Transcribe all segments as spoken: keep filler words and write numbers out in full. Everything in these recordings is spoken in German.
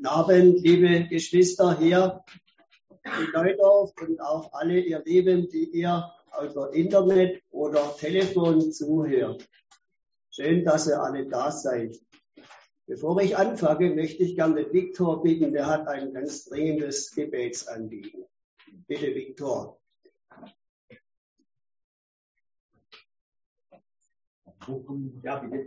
Guten Abend, liebe Geschwister hier in Neudorf und auch alle ihr Lieben, die ihr über Internet oder Telefon zuhört. Schön, dass ihr alle da seid. Bevor ich anfange, möchte ich gerne Viktor bitten, der hat ein ganz dringendes Gebetsanliegen. Bitte, Viktor. Ja, bitte.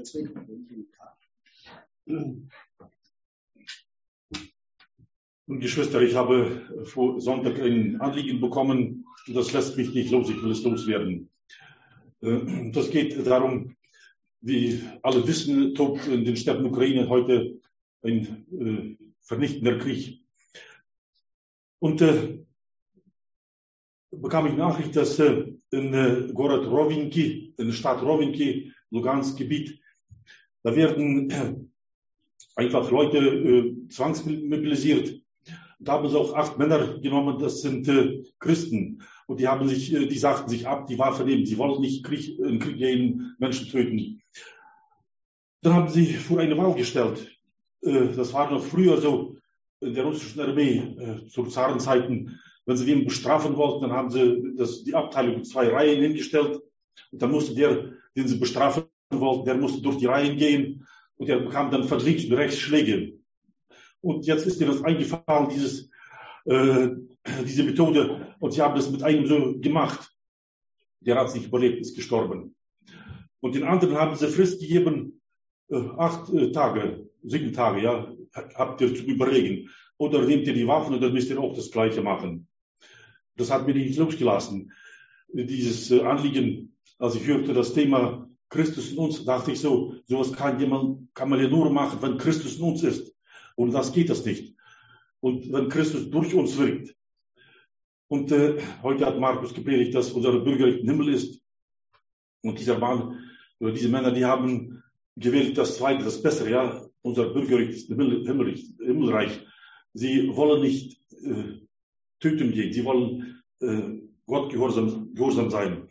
Und Geschwister, ich habe vor Sonntag ein Anliegen bekommen, das lässt mich nicht los, ich will es loswerden. Das geht darum, wie alle wissen, tobt in den Städten Ukraine heute ein äh, vernichtender Krieg. Und äh, bekam ich Nachricht, dass äh, in äh, Gorod Rovinki, in der Stadt Rovinki, Lugansk Gebiet, da werden äh, einfach Leute äh, zwangsmobilisiert. Da haben sie auch acht Männer genommen, das sind äh, Christen. Und die haben sich, äh, die sagten sich ab, die Waffe nehmen. Sie wollen nicht Krieg, in Krieg gehen, Menschen töten. Dann haben sie vor eine Wahl gestellt. Äh, das war noch früher so in der russischen Armee, äh, zu Zarenzeiten. Wenn sie wen bestrafen wollten, dann haben sie das, die Abteilung in zwei Reihen hingestellt. Und dann musste der, den sie bestrafen wollten, der musste durch die Reihen gehen. Und er bekam dann von links und rechts Schläge. Und jetzt ist mir das eingefallen, dieses, äh, diese Methode. Und sie haben das mit einem so gemacht. Der hat sich überlebt, ist gestorben. Und den anderen haben sie Frist gegeben, äh, acht äh, Tage, sieben Tage, ja, habt ihr zu überlegen. Oder nehmt ihr die Waffen oder müsst ihr auch das Gleiche machen. Das hat mir nicht losgelassen. Dieses äh, Anliegen, als ich hörte das Thema Christus in uns, dachte ich so, sowas kann jemand, kann man ja nur machen, wenn Christus in uns ist. Und das geht das nicht. Und wenn Christus durch uns wirkt. Und äh, heute hat Markus gepredigt, dass unser Bürgerrecht im Himmel ist. Und dieser Mann, oder diese Männer, die haben gewählt das Zweite, das Bessere, ja. Unser Bürgerrecht ist im Himmel, Himmelreich. Sie wollen nicht äh, töten gehen. Sie wollen äh, Gott gehorsam, gehorsam sein.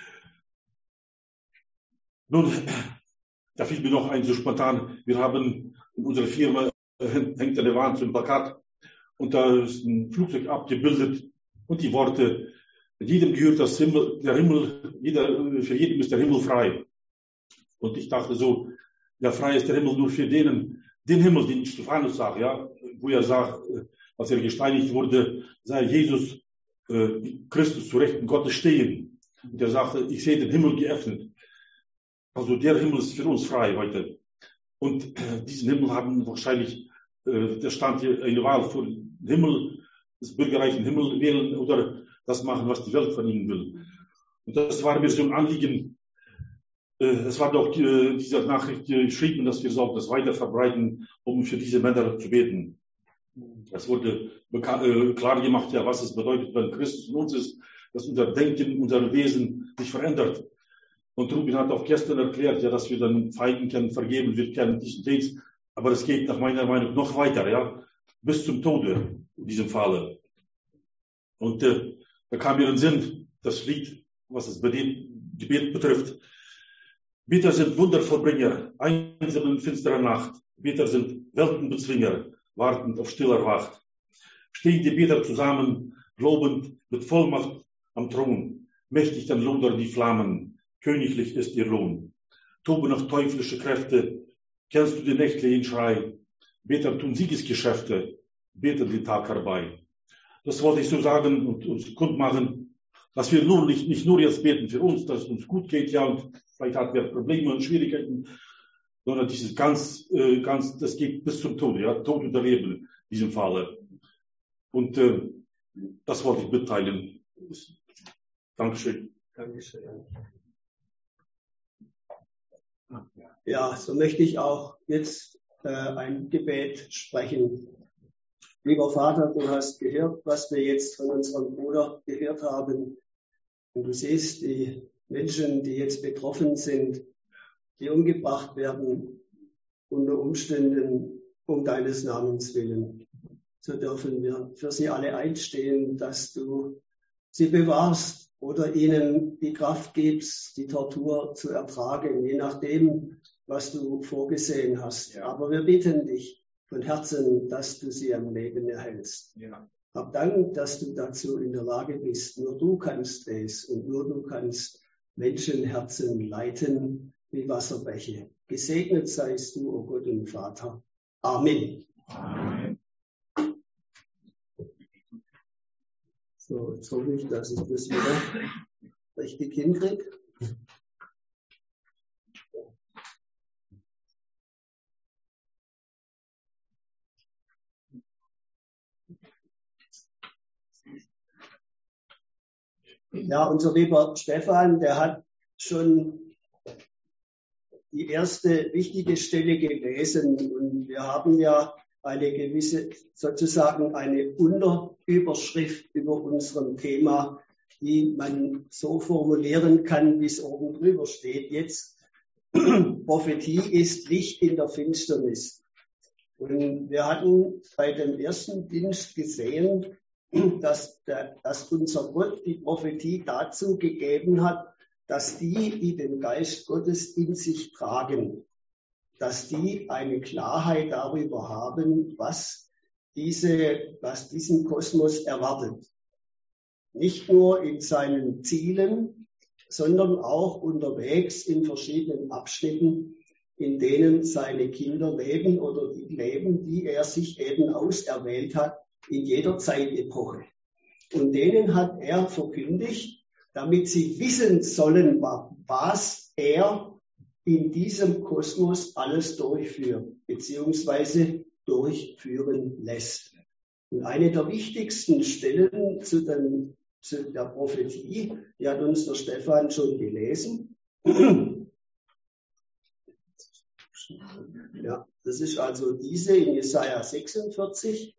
Nun, da fiel mir noch ein, so spontan. Wir haben in unserer Firma hängt an der Wand so ein Plakat und da ist ein Flugzeug abgebildet und die Worte, jedem gehört das Himmel, der Himmel, jeder, für jeden ist der Himmel frei. Und ich dachte so, ja, frei ist der Himmel nur für denen, den Himmel, den Stephanus sagt, ja, wo er sagt, als er gesteinigt wurde, sei Jesus äh, Christus zu Rechten Gottes stehen. Und er sagte, ich sehe den Himmel geöffnet. Also der Himmel ist für uns frei heute. Und äh, diesen Himmel haben wahrscheinlich, äh, da stand hier eine Wahl für den Himmel, das Bürgerreich im Himmel wählen oder das machen, was die Welt von ihnen will. Und das war mir so ein Anliegen. Äh, es war doch äh, diese Nachricht geschrieben, dass wir sollten das weiter verbreiten, um für diese Männer zu beten. Es wurde äh, klar gemacht, ja, was es bedeutet, wenn Christus in uns ist, dass unser Denken, unser Wesen sich verändert. Und Rubin hat auch gestern erklärt, ja, dass wir dann Feinden können, vergeben wird, können dies und dies. Aber es geht nach meiner Meinung noch weiter, ja, bis zum Tode in diesem Falle. Und äh, da kam mir in den Sinn, das Lied, was das Gebet betrifft. Beter sind Wundervollbringer, einsam in finsterer Nacht. Beter sind Weltenbezwinger, wartend auf stiller Wacht. Stehen die Beter zusammen, lobend mit Vollmacht am Thron. Mächtig dann lodern die Flammen. Königlich ist ihr Lohn. Toben noch teuflische Kräfte. Kennst du den nächtlichen Schrei? Beter tun Siegesgeschäfte. Beter den Tag herbei. Das wollte ich so sagen und uns kundmachen, dass wir nur nicht, nicht nur jetzt beten für uns, dass es uns gut geht, ja, und vielleicht hat wir Probleme und Schwierigkeiten, sondern dieses ganz, äh, ganz, das geht bis zum Tod, ja, Tod oder Leben in diesem Falle. Und äh, das wollte ich mitteilen. Dankeschön. Dankeschön. Ja, so möchte ich auch jetzt äh, ein Gebet sprechen. Lieber Vater, du hast gehört, was wir jetzt von unserem Bruder gehört haben. Und du siehst die Menschen, die jetzt betroffen sind, die umgebracht werden, unter Umständen um deines Namens willen. So dürfen wir für sie alle einstehen, dass du sie bewahrst oder ihnen die Kraft gibst, die Tortur zu ertragen, je nachdem, was du vorgesehen hast. Aber wir bitten dich, von Herzen, dass du sie am Leben erhältst. Ja. Hab Dank, dass du dazu in der Lage bist. Nur du kannst es und nur du kannst Menschenherzen leiten wie Wasserbäche. Gesegnet seist du, o oh Gott und Vater. Amen. Amen. So, jetzt hoffe ich, dass ich das wieder richtig hinkriege. Ja, unser lieber Stefan, der hat schon die erste wichtige Stelle gelesen und wir haben ja eine gewisse, sozusagen eine Unterüberschrift über unserem Thema, die man so formulieren kann, wie es oben drüber steht. Jetzt, Prophetie ist Licht in der Finsternis. Und wir hatten bei dem ersten Dienst gesehen, dass, der, dass unser Gott die Prophetie dazu gegeben hat, dass die, die den Geist Gottes in sich tragen, dass die eine Klarheit darüber haben, was, diese, was diesen Kosmos erwartet. Nicht nur in seinen Zielen, sondern auch unterwegs in verschiedenen Abschnitten, in denen seine Kinder leben oder die leben, die er sich eben auserwählt hat, in jeder Zeitepoche. Und denen hat er verkündigt, damit sie wissen sollen, was er in diesem Kosmos alles durchführt, beziehungsweise durchführen lässt. Und eine der wichtigsten Stellen zu, den, zu der Prophetie, die hat uns der Stefan schon gelesen. Ja, das ist also diese in Jesaja sechsundvierzig.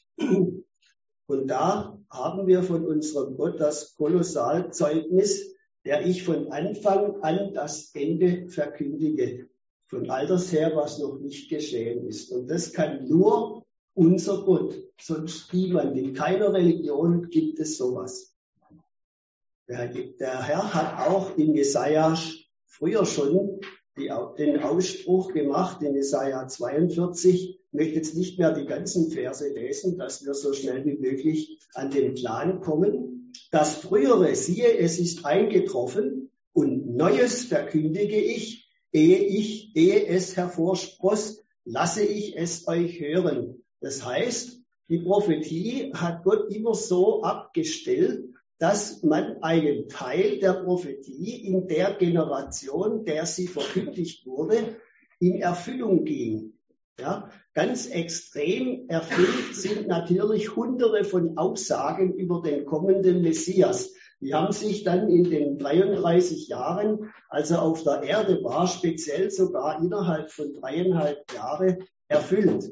Und da haben wir von unserem Gott das Kolossalzeugnis, der ich von Anfang an das Ende verkündige, von alters her, was noch nicht geschehen ist. Und das kann nur unser Gott, sonst niemand. In keiner Religion gibt es sowas. Der, der Herr hat auch in Jesaja früher schon die, den Ausspruch gemacht, in Jesaja zweiundvierzig, ich möchte jetzt nicht mehr die ganzen Verse lesen, dass wir so schnell wie möglich an den Plan kommen. Das Frühere, siehe, es ist eingetroffen und Neues verkündige ich, ehe ich, ehe es hervorspross, lasse ich es euch hören. Das heißt, die Prophetie hat Gott immer so abgestellt, dass man einen Teil der Prophetie in der Generation, der sie verkündigt wurde, in Erfüllung ging. Ja, ganz extrem erfüllt sind natürlich Hunderte von Aussagen über den kommenden Messias. Die haben sich dann in den dreiunddreißig Jahren, als er auf der Erde war, speziell sogar innerhalb von dreieinhalb Jahren erfüllt.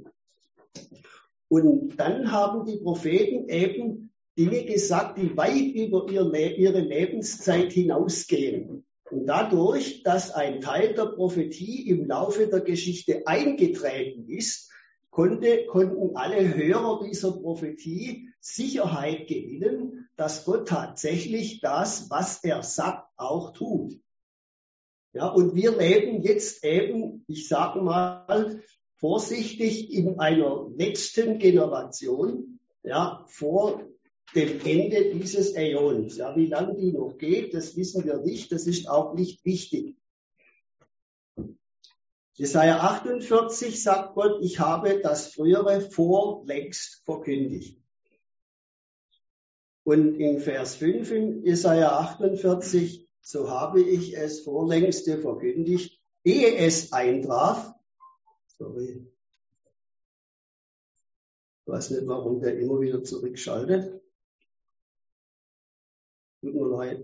Und dann haben die Propheten eben Dinge gesagt, die weit über ihre Lebenszeit hinausgehen. Und dadurch, dass ein Teil der Prophetie im Laufe der Geschichte eingetreten ist, konnte, konnten alle Hörer dieser Prophetie Sicherheit gewinnen, dass Gott tatsächlich das, was er sagt, auch tut. Ja, und wir leben jetzt eben, ich sage mal vorsichtig, in einer letzten Generation, ja, vor dem Ende dieses Äons. Ja, wie lange die noch geht, das wissen wir nicht, das ist auch nicht wichtig. Jesaja achtundvierzig sagt Gott, ich habe das Frühere vorlängst verkündigt. Und in Vers fünf in Jesaja achtundvierzig, so habe ich es vorlängst verkündigt, ehe es eintraf. Sorry. Ich weiß nicht, warum der immer wieder zurückschaltet. Tut mir leid.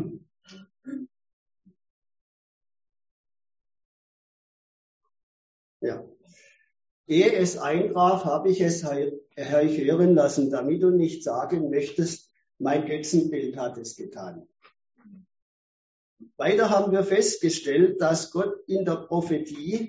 Ja. Ehe es eintraf, habe ich es euch hören lassen, damit du nicht sagen möchtest, mein Götzenbild hat es getan. Weiter haben wir festgestellt, dass Gott in der Prophetie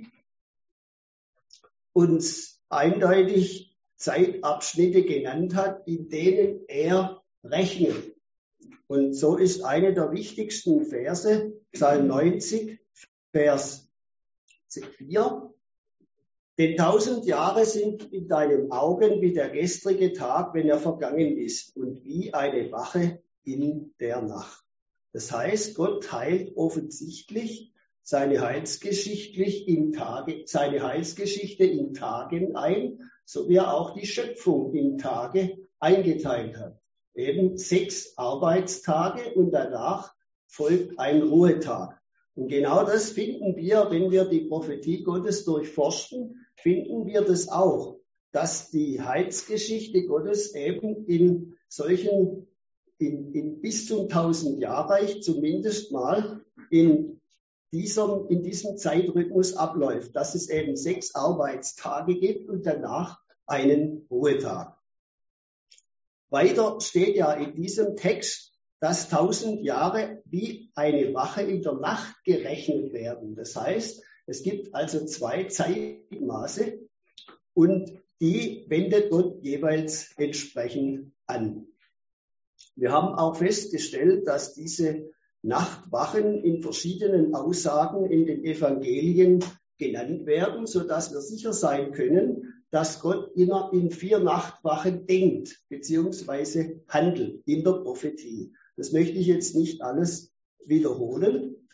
uns eindeutig Zeitabschnitte genannt hat, in denen er rechnet. Und so ist eine der wichtigsten Verse, Psalm neunzig, Vers vier. Denn tausend Jahre sind in deinen Augen wie der gestrige Tag, wenn er vergangen ist, und wie eine Wache in der Nacht. Das heißt, Gott teilt offensichtlich seine Heilsgeschichtlich in Tage, seine Heilsgeschichte in Tagen ein, so wie er auch die Schöpfung in Tage eingeteilt hat. Eben sechs Arbeitstage und danach folgt ein Ruhetag. Und genau das finden wir, wenn wir die Prophetie Gottes durchforschen, finden wir das auch, dass die Heilsgeschichte Gottes eben in solchen, in, in bis zum tausend Jahrreich zumindest mal in diesem, in diesem Zeitrhythmus abläuft, dass es eben sechs Arbeitstage gibt und danach einen Ruhetag. Weiter steht ja in diesem Text, dass tausend Jahre wie eine Wache in der Nacht gerechnet werden. Das heißt, es gibt also zwei Zeitmaße und die wendet Gott jeweils entsprechend an. Wir haben auch festgestellt, dass diese Nachtwachen in verschiedenen Aussagen in den Evangelien genannt werden, so dass wir sicher sein können, dass Gott in vier Nachtwachen denkt bzw. handelt in der Prophetie. Das möchte ich jetzt nicht alles wiederholen.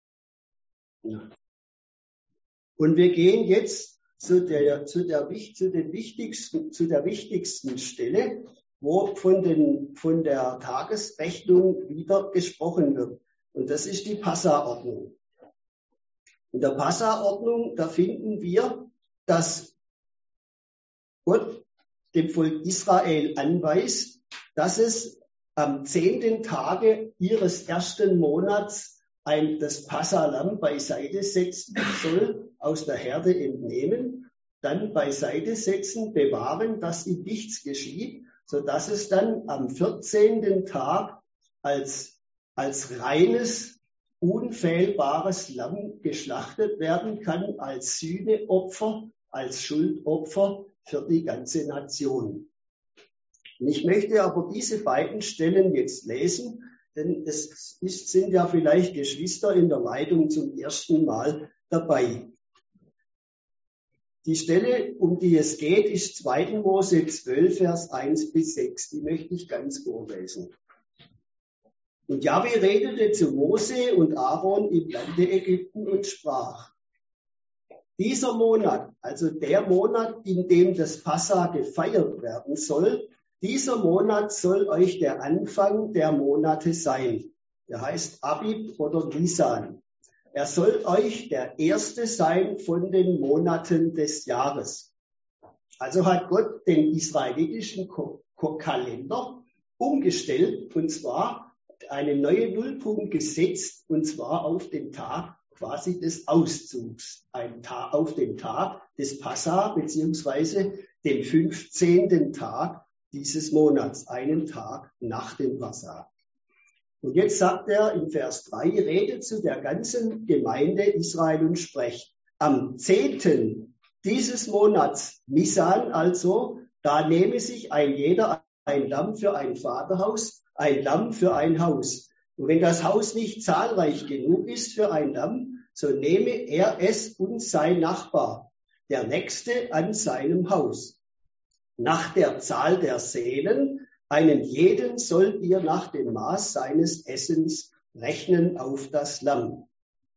Und wir gehen jetzt zu der, zu der, zu den wichtigsten, zu der wichtigsten Stelle, wo von, den, von der Tagesrechnung wieder gesprochen wird. Und das ist die Passa-Ordnung. In der Passa-Ordnung, da finden wir, dass Gott dem Volk Israel anweist, dass es am zehnten Tage ihres ersten Monats ein, das Passa-Lamm beiseite setzen soll, aus der Herde entnehmen, dann beiseite setzen, bewahren, dass ihm nichts geschieht, sodass es dann am vierzehnten Tag als, als reines, unfehlbares Lamm geschlachtet werden kann, als Sühneopfer, als Schuldopfer für die ganze Nation. Und ich möchte aber diese beiden Stellen jetzt lesen, denn es ist, sind ja vielleicht Geschwister in der Leitung zum ersten Mal dabei. Die Stelle, um die es geht, ist zweiter Mose zwölf, Vers eins bis sechs. Die möchte ich ganz vorlesen. Und Jahwe redete zu Mose und Aaron im Lande Ägypten und sprach: Dieser Monat, also der Monat, in dem das Passa gefeiert werden soll, dieser Monat soll euch der Anfang der Monate sein. Der heißt Abib oder Nisan. Er soll euch der erste sein von den Monaten des Jahres. Also hat Gott den israelitischen Kalender umgestellt, und zwar einen neuen Nullpunkt gesetzt, und zwar auf den Tag quasi des Auszugs, ein Tag, auf den Tag des Passa, beziehungsweise den fünfzehnten Tag dieses Monats, einen Tag nach dem Passa. Und jetzt sagt er in Vers drei, redet zu der ganzen Gemeinde Israel und sprecht: Am zehnten dieses Monats, Nisan also, da nehme sich ein jeder ein Lamm für ein Vaterhaus, ein Lamm für ein Haus. Und wenn das Haus nicht zahlreich genug ist für ein Lamm, so nehme er es und sein Nachbar, der Nächste an seinem Haus. Nach der Zahl der Seelen, einen jeden sollt ihr nach dem Maß seines Essens rechnen auf das Lamm.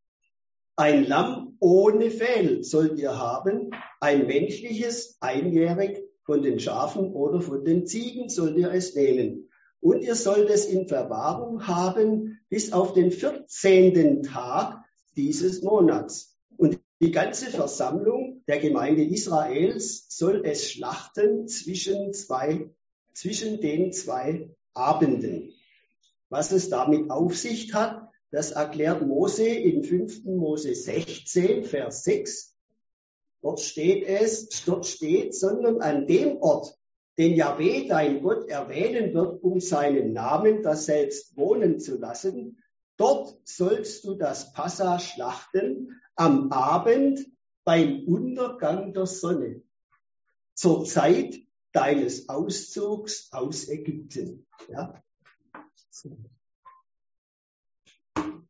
Ein Lamm ohne Fehl sollt ihr haben, ein menschliches, einjährig, von den Schafen oder von den Ziegen sollt ihr es nehmen. Und ihr sollt es in Verwahrung haben bis auf den vierzehnten Tag dieses Monats. Und die ganze Versammlung der Gemeinde Israels soll es schlachten zwischen zwei, zwischen den zwei Abenden. Was es damit auf sich hat, das erklärt Mose in fünften Mose sechzehn, Vers sechs. Dort steht es, dort steht, sondern an dem Ort, den Jahwe, dein Gott, erwähnen wird, um seinen Namen daselbst wohnen zu lassen, dort sollst du das Passa schlachten am Abend beim Untergang der Sonne, zur Zeit deines Auszugs aus Ägypten. Ja?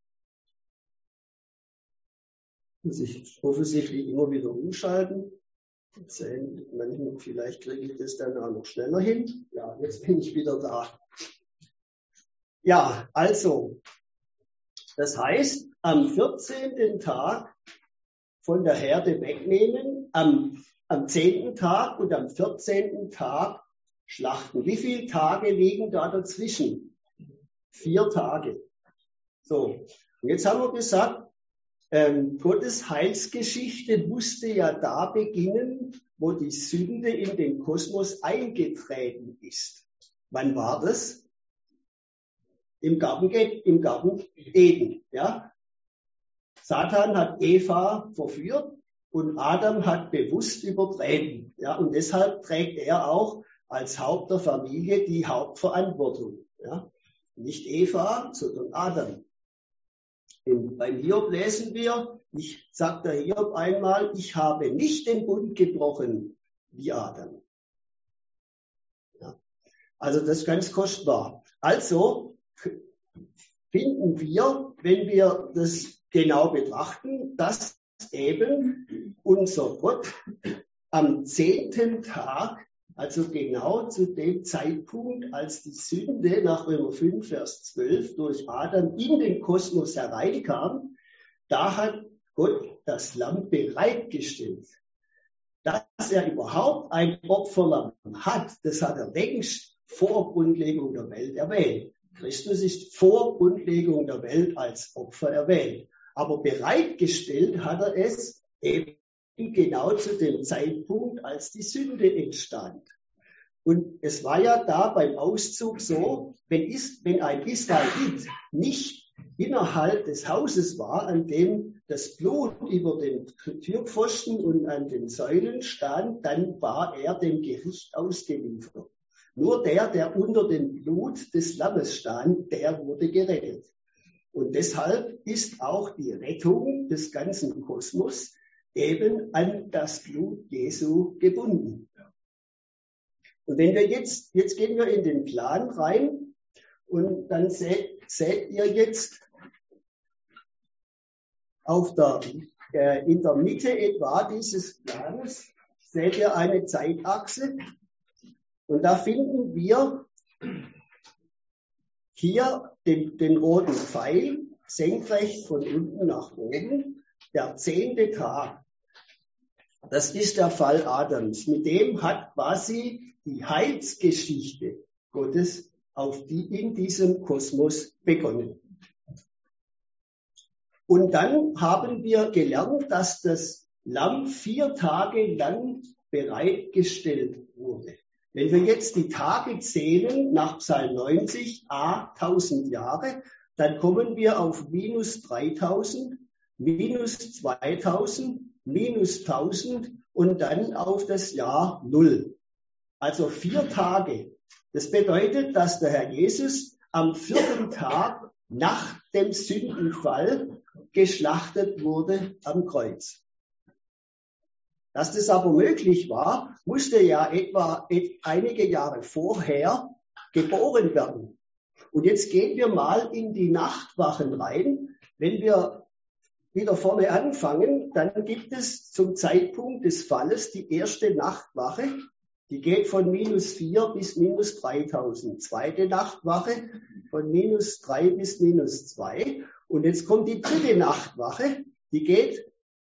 Muss ich offensichtlich immer wieder umschalten. zehn, manchmal, vielleicht kriege ich das dann auch noch schneller hin. Ja, jetzt bin ich wieder da. Ja, also, das heißt, am vierzehnten Tag von der Herde wegnehmen, am, am zehnten Tag und am vierzehnten Tag schlachten. Wie viele Tage liegen da dazwischen? Vier Tage. So, und jetzt haben wir gesagt, ähm, Gottes Heilsgeschichte musste ja da beginnen, wo die Sünde in den Kosmos eingetreten ist. Wann war das? Im Garten, im Garten Eden, ja. Satan hat Eva verführt und Adam hat bewusst übertreten, ja. Und deshalb trägt er auch als Haupt der Familie die Hauptverantwortung, ja. Nicht Eva, sondern Adam. Und beim Hiob lesen wir, ich sagt der Hiob einmal, ich habe nicht den Bund gebrochen wie Adam. Ja. Also das ist ganz kostbar. Also finden wir, wenn wir das genau betrachten, dass eben unser Gott am zehnten Tag, also genau zu dem Zeitpunkt, als die Sünde nach Römer fünf, Vers zwölf durch Adam in den Kosmos hereinkam, da hat Gott das Lamm bereitgestellt. Dass er überhaupt ein Opferlamm hat, das hat er längst vor Grundlegung der Welt erwähnt. Christus ist vor Grundlegung der Welt als Opfer erwähnt. Aber bereitgestellt hat er es eben genau zu dem Zeitpunkt, als die Sünde entstand. Und es war ja da beim Auszug so, wenn, ist, wenn ein Israelit nicht innerhalb des Hauses war, an dem das Blut über den Türpfosten und an den Säulen stand, dann war er dem Gericht ausgeliefert. Nur der, der unter dem Blut des Lammes stand, der wurde gerettet. Und deshalb ist auch die Rettung des ganzen Kosmos eben an das Blut Jesu gebunden. Und wenn wir jetzt, jetzt gehen wir in den Plan rein und dann seht, seht ihr jetzt auf der, äh, in der Mitte etwa dieses Planes, seht ihr eine Zeitachse. Und da finden wir hier den, den roten Pfeil, senkrecht von unten nach oben, der zehnte Tag. Das ist der Fall Adams. Mit dem hat quasi die Heilsgeschichte Gottes auf die, in diesem Kosmos begonnen. Und dann haben wir gelernt, dass das Lamm vier Tage lang bereitgestellt wurde. Wenn wir jetzt die Tage zählen nach Psalm neunzig, a tausend Jahre, dann kommen wir auf minus dreitausend, minus zweitausend, minus tausend und dann auf das Jahr null. Also vier Tage. Das bedeutet, dass der Herr Jesus am vierten Tag nach dem Sündenfall geschlachtet wurde am Kreuz. Dass das aber möglich war, musste ja etwa einige Jahre vorher geboren werden. Und jetzt gehen wir mal in die Nachtwachen rein. Wenn wir wieder vorne anfangen, dann gibt es zum Zeitpunkt des Falles die erste Nachtwache. Die geht von minus vier bis minus dreitausend. Zweite Nachtwache von minus drei bis minus zwei. Und jetzt kommt die dritte Nachtwache. Die geht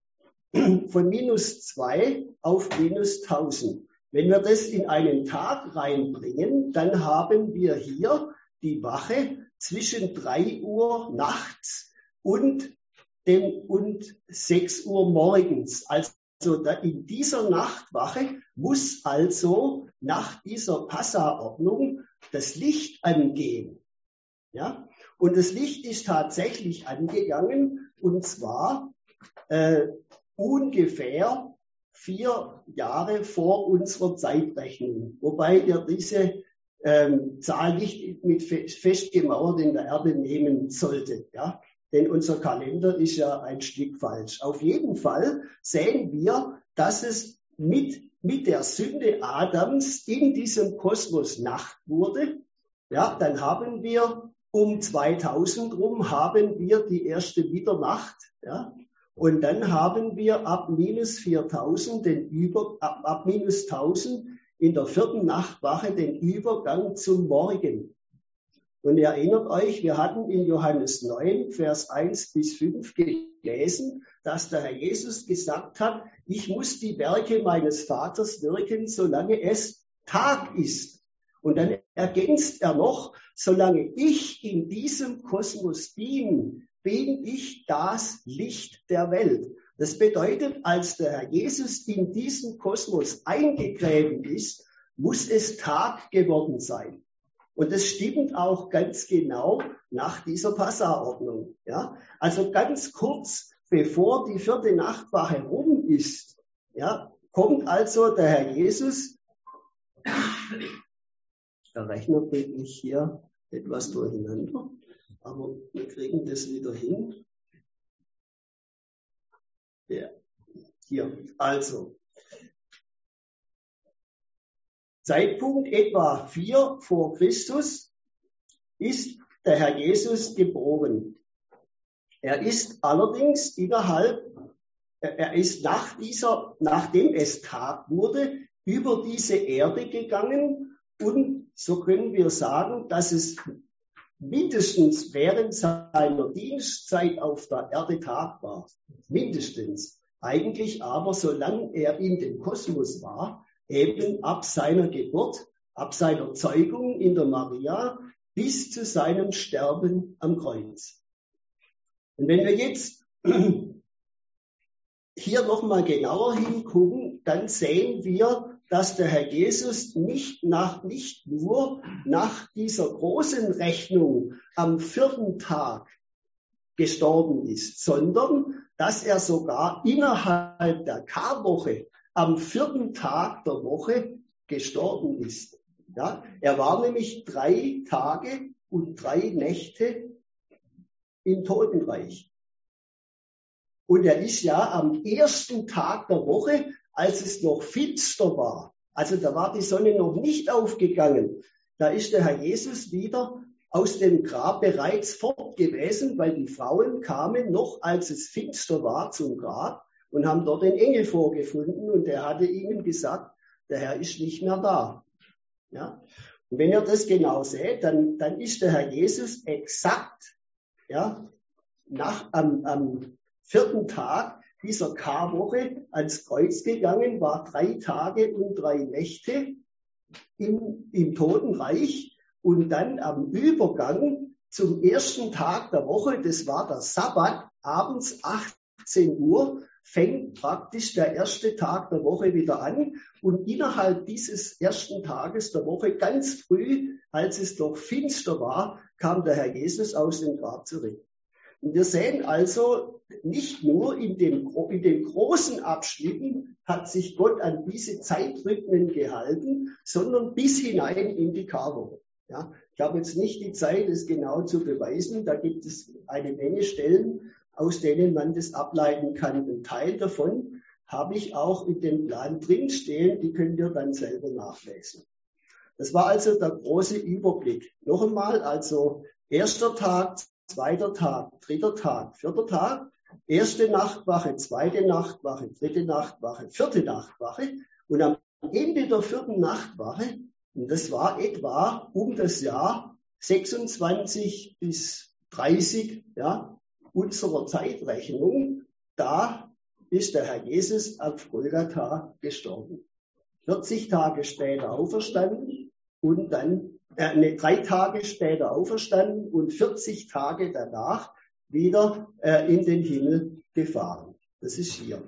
von minus zwei auf minus tausend. Wenn wir das in einen Tag reinbringen, dann haben wir hier die Wache zwischen drei Uhr nachts und, dem, und sechs Uhr morgens. Also in dieser Nachtwache muss also nach dieser Passa-Ordnung das Licht angehen. Ja? Und das Licht ist tatsächlich angegangen, und zwar äh, ungefähr vier Jahre vor unserer Zeitrechnung, wobei ihr diese ähm, Zahl nicht mit festgemauert in der Erde nehmen solltet, ja, denn unser Kalender ist ja ein Stück falsch. Auf jeden Fall sehen wir, dass es mit mit der Sünde Adams in diesem Kosmos Nacht wurde. Ja, dann haben wir um zweitausend rum haben wir die erste Mitternacht, ja. Und dann haben wir ab minus viertausend den Über, ab, ab minus tausend in der vierten Nachtwache den Übergang zum Morgen. Und ihr erinnert euch, wir hatten in Johannes neun, Vers eins bis fünf gelesen, dass der Herr Jesus gesagt hat, ich muss die Werke meines Vaters wirken, solange es Tag ist. Und dann ergänzt er noch, solange ich in diesem Kosmos bin, bin ich das Licht der Welt. Das bedeutet, als der Herr Jesus in diesen Kosmos eingegräben ist, muss es Tag geworden sein. Und das stimmt auch ganz genau nach dieser Passarordnung. Ja? Also ganz kurz bevor die vierte Nachtwache rum ist, ja, kommt also der Herr Jesus. Der Rechner bringt mich hier etwas durcheinander, aber wir kriegen das wieder hin. Ja, hier, also. Zeitpunkt etwa vier vor Christus ist der Herr Jesus geboren. Er ist allerdings innerhalb, er ist nach dieser, nachdem es Tag wurde, über diese Erde gegangen und so können wir sagen, dass es mindestens während seiner Dienstzeit auf der Erde Tag war. Mindestens. Eigentlich aber, solange er in dem Kosmos war, eben ab seiner Geburt, ab seiner Zeugung in der Maria bis zu seinem Sterben am Kreuz. Und wenn wir jetzt hier nochmal genauer hingucken, dann sehen wir, dass der Herr Jesus nicht, nach, nicht nur nach dieser großen Rechnung am vierten Tag gestorben ist, sondern dass er sogar innerhalb der Karwoche am vierten Tag der Woche gestorben ist. Ja, er war nämlich drei Tage und drei Nächte im Totenreich. Und er ist ja am ersten Tag der Woche, als es noch finster war, also da war die Sonne noch nicht aufgegangen, da ist der Herr Jesus wieder aus dem Grab bereits fort gewesen, weil die Frauen kamen noch, als es finster war, zum Grab und haben dort den Engel vorgefunden und der hatte ihnen gesagt, der Herr ist nicht mehr da. Ja? Und wenn ihr das genau seht, dann, dann ist der Herr Jesus exakt, ja, nach, am, am vierten Tag dieser Karwoche ans Kreuz gegangen, war drei Tage und drei Nächte im, im Totenreich und dann am Übergang zum ersten Tag der Woche, das war der Sabbat, abends achtzehn Uhr, fängt praktisch der erste Tag der Woche wieder an und innerhalb dieses ersten Tages der Woche, ganz früh, als es doch finster war, kam der Herr Jesus aus dem Grab zurück. Und wir sehen also, nicht nur in den, in den großen Abschnitten hat sich Gott an diese Zeitrhythmen gehalten, sondern bis hinein in die Karwoche. Ja, ich habe jetzt nicht die Zeit, das genau zu beweisen. Da gibt es eine Menge Stellen, aus denen man das ableiten kann. Ein Teil davon habe ich auch in dem Plan drinstehen, die könnt ihr dann selber nachlesen. Das war also der große Überblick. Noch einmal, also erster Tag, zweiter Tag, dritter Tag, vierter Tag, erste Nachtwache, zweite Nachtwache, dritte Nachtwache, vierte Nachtwache und am Ende der vierten Nachtwache, und das war etwa um das Jahr sechsundzwanzig bis dreißig, ja, unserer Zeitrechnung, da ist der Herr Jesus auf Golgatha gestorben. vierzig Tage später auferstanden und dann, äh, ne, drei Tage später auferstanden und vierzig Tage danach wieder äh, in den Himmel gefahren. Das ist hier.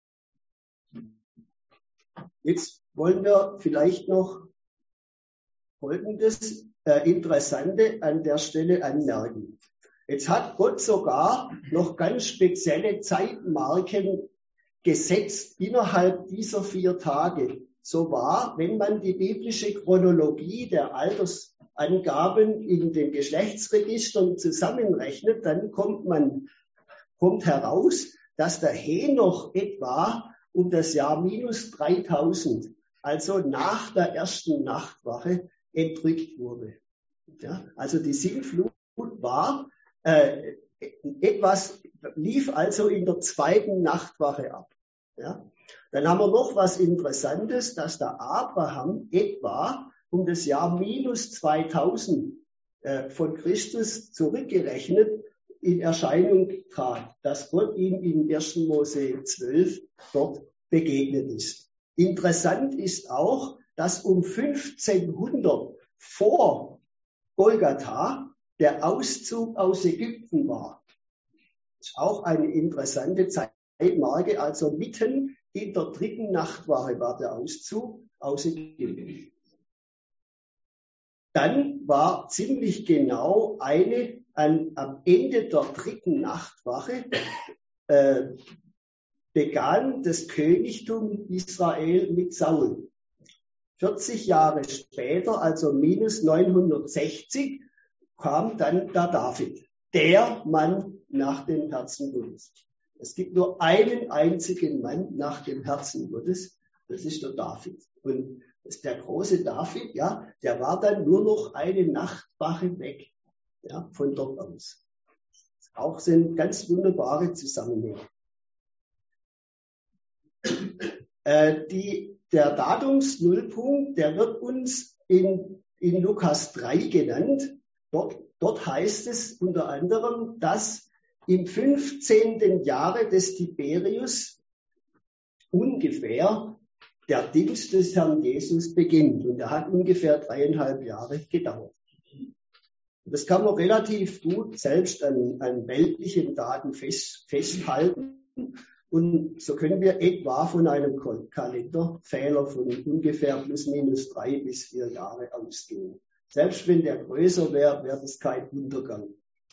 Jetzt wollen wir vielleicht noch Folgendes äh, Interessante an der Stelle anmerken. Jetzt hat Gott sogar noch ganz spezielle Zeitmarken gesetzt innerhalb dieser vier Tage. So war, wenn man die biblische Chronologie der Altersangaben in den Geschlechtsregistern zusammenrechnet, dann kommt man, kommt heraus, dass der Henoch etwa um das Jahr minus dreitausend, also nach der ersten Nachtwache, entrückt wurde. Ja, also die Sintflut war äh, etwas lief also in der zweiten Nachtwache ab. Ja? Dann haben wir noch was Interessantes, dass der Abraham etwa um das Jahr minus zweitausend äh, von Christus zurückgerechnet in Erscheinung trat, dass Gott ihm in ersten Mose zwölf dort begegnet ist. Interessant ist auch, dass um fünfzehnhundert vor Golgatha der Auszug aus Ägypten war. Das ist auch eine interessante Zeitmarke, also mitten in der dritten Nachtwache war der Auszug aus Ägypten. Dann war ziemlich genau eine, an, am Ende der dritten Nachtwache, äh, begann das Königtum Israel mit Saul. vierzig Jahre später, also minus neunhundertsechzig, kam dann der David, der Mann nach dem Herzen Gottes. Es gibt nur einen einzigen Mann nach dem Herzen Gottes, das ist der David. Und das ist der große David, ja, der war dann nur noch eine Nachtwache weg, ja, von dort aus. Auch sind ganz wunderbare Zusammenhänge. Äh, die, der Datumsnullpunkt, der wird uns in, in Lukas drei genannt. Dort, dort heißt es unter anderem, dass im fünfzehnten Jahre des Tiberius ungefähr der Dienst des Herrn Jesus beginnt. Und er hat ungefähr dreieinhalb Jahre gedauert. Das kann man relativ gut selbst an, an weltlichen Daten fest, festhalten. Und so können wir etwa von einem Kalenderfehler von ungefähr plus minus drei bis vier Jahre ausgehen. Selbst wenn der größer wäre, wäre das kein Untergang.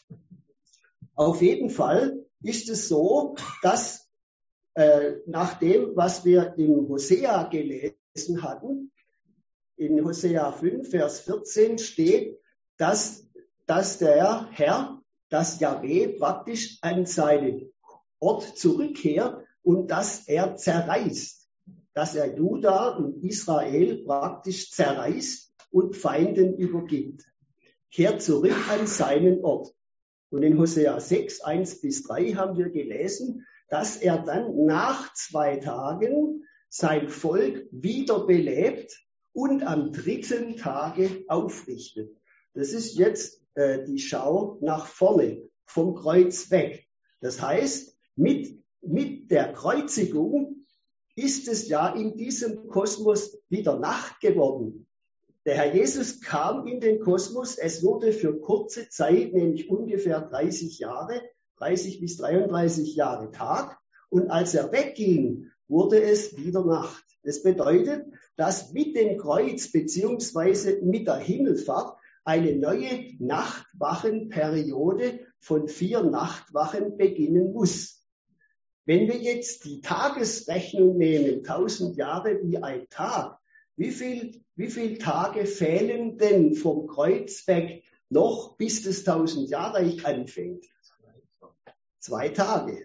Auf jeden Fall ist es so, dass äh, nach dem, was wir in Hosea gelesen hatten, in Hosea fünf, Vers vierzehn steht, dass, dass der Herr, dass Jahwe praktisch an seinen Ort zurückkehrt und dass er zerreißt, dass er Juda und Israel praktisch zerreißt und Feinden übergibt. Kehrt zurück an seinen Ort. Und in Hosea sechs, eins bis drei haben wir gelesen, dass er dann nach zwei Tagen sein Volk wiederbelebt und am dritten Tage aufrichtet. Das ist jetzt äh, die Schau nach vorne, vom Kreuz weg. Das heißt, mit, mit der Kreuzigung ist es ja in diesem Kosmos wieder Nacht geworden. Der Herr Jesus kam in den Kosmos, es wurde für kurze Zeit, nämlich ungefähr dreißig Jahre, dreißig bis dreiunddreißig Jahre Tag. Und als er wegging, wurde es wieder Nacht. Das bedeutet, dass mit dem Kreuz beziehungsweise mit der Himmelfahrt eine neue Nachtwachenperiode von vier Nachtwachen beginnen muss. Wenn wir jetzt die Tagesrechnung nehmen, tausend Jahre wie ein Tag, wie viel, wie viele Tage fehlen denn vom Kreuz weg noch, bis das tausendjahrreich anfängt? Zwei Tage.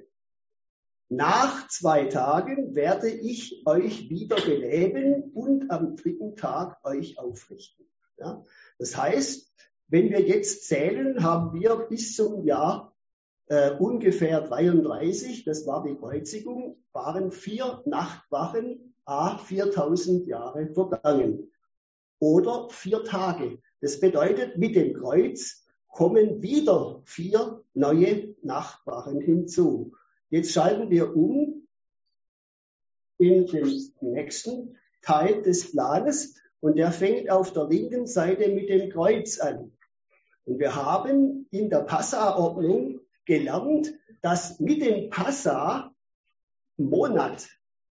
Nach zwei Tagen werde ich euch wieder beleben und am dritten Tag euch aufrichten. Ja? Das heißt, wenn wir jetzt zählen, haben wir bis zum Jahr äh, ungefähr dreiunddreißig, das war die Kreuzigung, waren vier Nachtwachen, a viertausend Jahre vergangen. Oder vier Tage. Das bedeutet, mit dem Kreuz kommen wieder vier neue Nachtwachen hinzu. Jetzt schalten wir um in den nächsten Teil des Planes und der fängt auf der linken Seite mit dem Kreuz an. Und wir haben in der Passa-Ordnung gelernt, dass mit dem Passa-Monat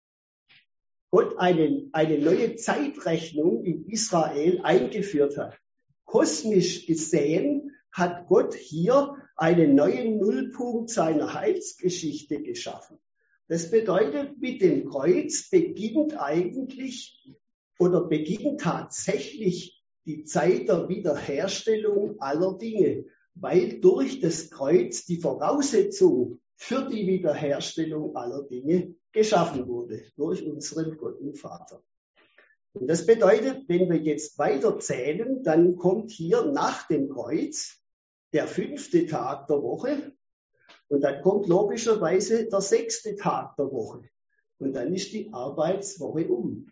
Gott eine, eine neue Zeitrechnung in Israel eingeführt hat. Kosmisch gesehen hat Gott hier einen neuen Nullpunkt seiner Heilsgeschichte geschaffen. Das bedeutet, mit dem Kreuz beginnt eigentlich oder beginnt tatsächlich die Zeit der Wiederherstellung aller Dinge, weil durch das Kreuz die Voraussetzung für die Wiederherstellung aller Dinge geschaffen wurde, durch unseren Gott und Vater. Und das bedeutet, wenn wir jetzt weiter zählen, dann kommt hier nach dem Kreuz der fünfte Tag der Woche Und dann kommt logischerweise der sechste Tag der Woche. Und dann ist die Arbeitswoche um.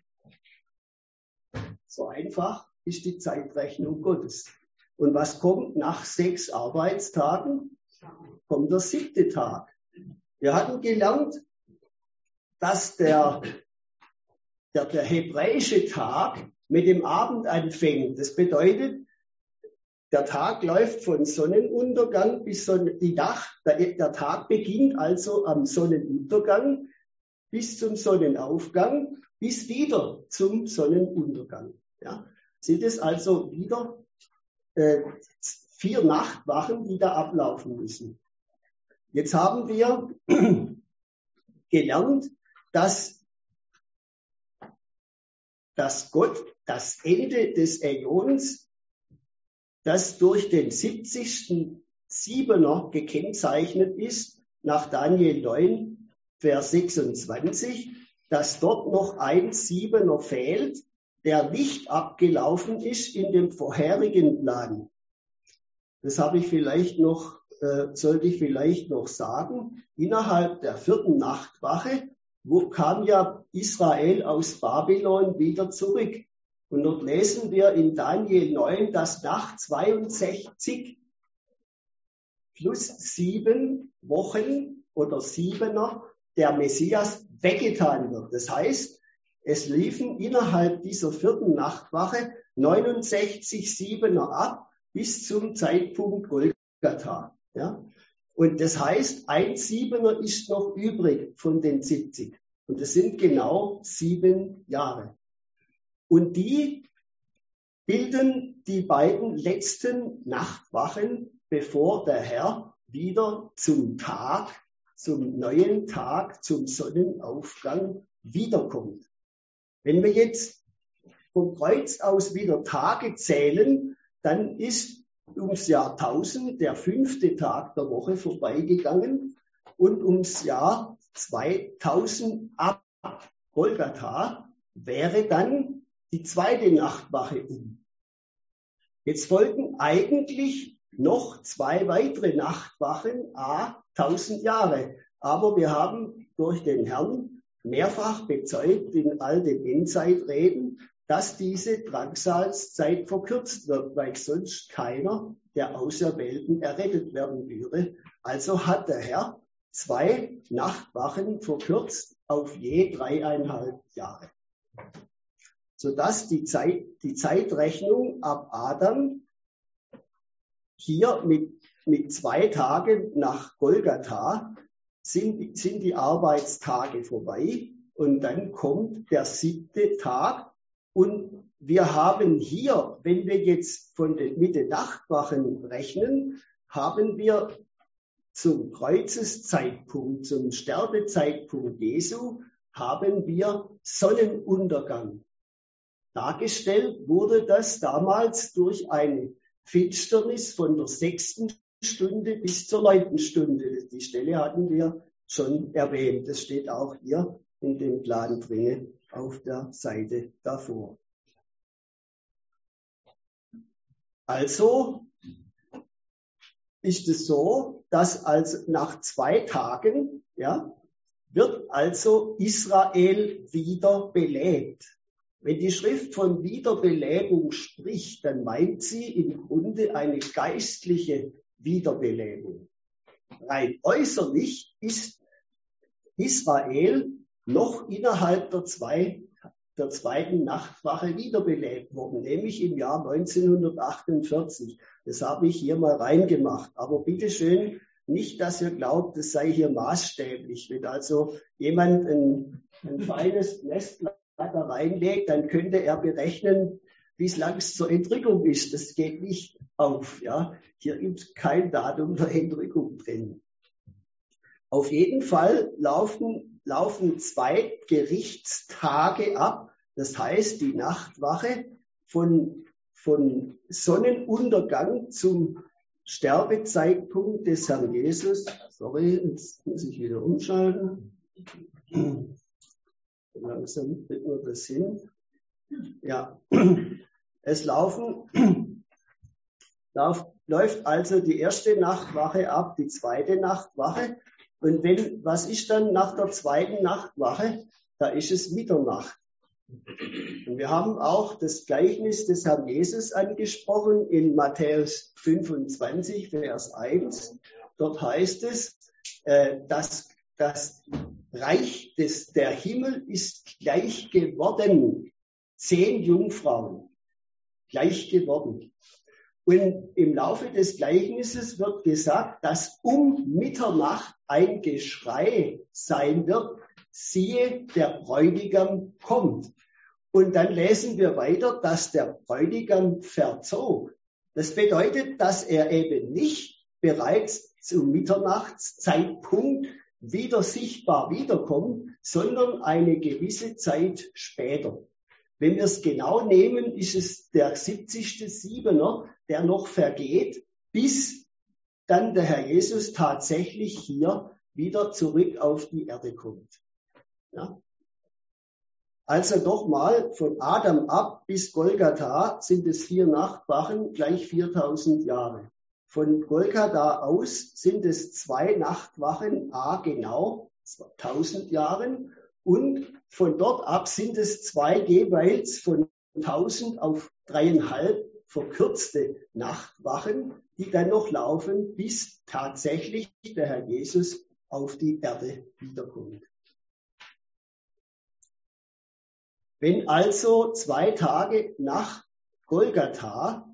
So einfach ist die Zeitrechnung Gottes. Und was kommt nach sechs Arbeitstagen? Kommt der siebte Tag. Wir hatten gelernt, dass der, der, der hebräische Tag mit dem Abend anfängt. Das bedeutet, der Tag läuft von Sonnenuntergang bis Sonne, die Nacht. Der, der Tag beginnt also am Sonnenuntergang bis zum Sonnenaufgang, bis wieder zum Sonnenuntergang. Ja, sind es also wieder äh, vier Nachtwachen, die da ablaufen müssen. Jetzt haben wir gelernt, dass, dass Gott das Ende des Äons, das durch den siebzigsten Siebener gekennzeichnet ist, nach Daniel neun, Vers sechsundzwanzig, dass dort noch ein Siebener fehlt, der nicht abgelaufen ist in dem vorherigen Plan. Das habe ich vielleicht noch, äh, sollte ich vielleicht noch sagen. Innerhalb der vierten Nachtwache wo kam ja Israel aus Babylon wieder zurück. Und dort lesen wir in Daniel neun, dass nach zweiundsechzig plus sieben Wochen oder Siebener der Messias weggetan wird. Das heißt, es liefen innerhalb dieser vierten Nachtwache neunundsechzig Siebener ab bis zum Zeitpunkt Golgatha. Ja? Und das heißt, ein Siebener ist noch übrig von den siebzig. Und das sind genau sieben Jahre. Und die bilden die beiden letzten Nachtwachen, bevor der Herr wieder zum Tag, zum neuen Tag, zum Sonnenaufgang wiederkommt. Wenn wir jetzt vom Kreuz aus wieder Tage zählen, dann ist ums Jahr tausend der fünfte Tag der Woche vorbeigegangen und ums Jahr zweitausend ab Golgatha wäre dann die zweite Nachtwache um. Jetzt folgen eigentlich noch zwei weitere Nachtwachen, a tausend Jahre. Aber wir haben durch den Herrn mehrfach bezeugt in all den Endzeitreden, dass diese Drangsalzzeit verkürzt wird, weil sonst keiner der Auserwählten errettet werden würde. Also hat der Herr zwei Nachtwachen verkürzt auf je dreieinhalb Jahre. Sodass die Zeit, die Zeitrechnung ab Adam hier mit, mit zwei Tagen nach Golgatha sind, sind die Arbeitstage vorbei und dann kommt der siebte Tag. Und wir haben hier, wenn wir jetzt von den, mit den Nachtwachen rechnen, haben wir zum Kreuzeszeitpunkt, zum Sterbezeitpunkt Jesu, haben wir Sonnenuntergang. Dargestellt wurde das damals durch eine Finsternis von der sechsten Stunde bis zur neunten Stunde. Die Stelle hatten wir schon erwähnt. Das steht auch hier in dem Plan drinne auf der Seite davor. Also ist es so, dass also nach zwei Tagen, ja, wird also Israel wieder belebt. Wenn die Schrift von Wiederbelebung spricht, dann meint sie im Grunde eine geistliche Wiederbelebung. Rein äußerlich ist Israel noch innerhalb der, zwei, der zweiten Nachtwache wiederbelebt worden, nämlich im Jahr neunzehnhundertachtundvierzig. Das habe ich hier mal reingemacht. Aber bitteschön, nicht, dass ihr glaubt, das sei hier maßstäblich. Wenn also jemand ein, ein feines Nestblatt da reinlegt, dann könnte er berechnen, wie es lang zur Entrückung ist. Das geht nicht auf. Ja? Hier gibt es kein Datum der Entrückung drin. Auf jeden Fall laufen, laufen zwei Gerichtstage ab. Das heißt, die Nachtwache von, von Sonnenuntergang zum Sterbezeitpunkt des Herrn Jesus. Sorry, jetzt muss ich wieder umschalten. Langsam kriegen wir das hin. Ja, es laufen, lauf, läuft also die erste Nachtwache ab, die zweite Nachtwache. Und wenn, was ist dann nach der zweiten Nachtwache? Da ist es Mitternacht. Und wir haben auch das Gleichnis des Herrn Jesus angesprochen in Matthäus fünfundzwanzig, Vers eins. Dort heißt es, äh, dass das Reich des, der Himmel ist gleich geworden. Zehn Jungfrauen. Gleich geworden. Und im Laufe des Gleichnisses wird gesagt, dass um Mitternacht ein Geschrei sein wird, siehe, der Bräutigam kommt. Und dann lesen wir weiter, dass der Bräutigam verzog. Das bedeutet, dass er eben nicht bereits zum Mitternachtszeitpunkt wieder sichtbar wiederkommt, sondern eine gewisse Zeit später. Wenn wir es genau nehmen, ist es der siebzigste Siebener, der noch vergeht, bis dann der Herr Jesus tatsächlich hier wieder zurück auf die Erde kommt. Ja? Also nochmal, von Adam ab bis Golgatha sind es vier Nachtwachen, gleich viertausend Jahre. Von Golgatha aus sind es zwei Nachtwachen, a genau tausend Jahren. Und von dort ab sind es zwei jeweils von tausend auf dreieinhalb verkürzte Nachtwachen, die dann noch laufen, bis tatsächlich der Herr Jesus auf die Erde wiederkommt. Wenn also zwei Tage nach Golgatha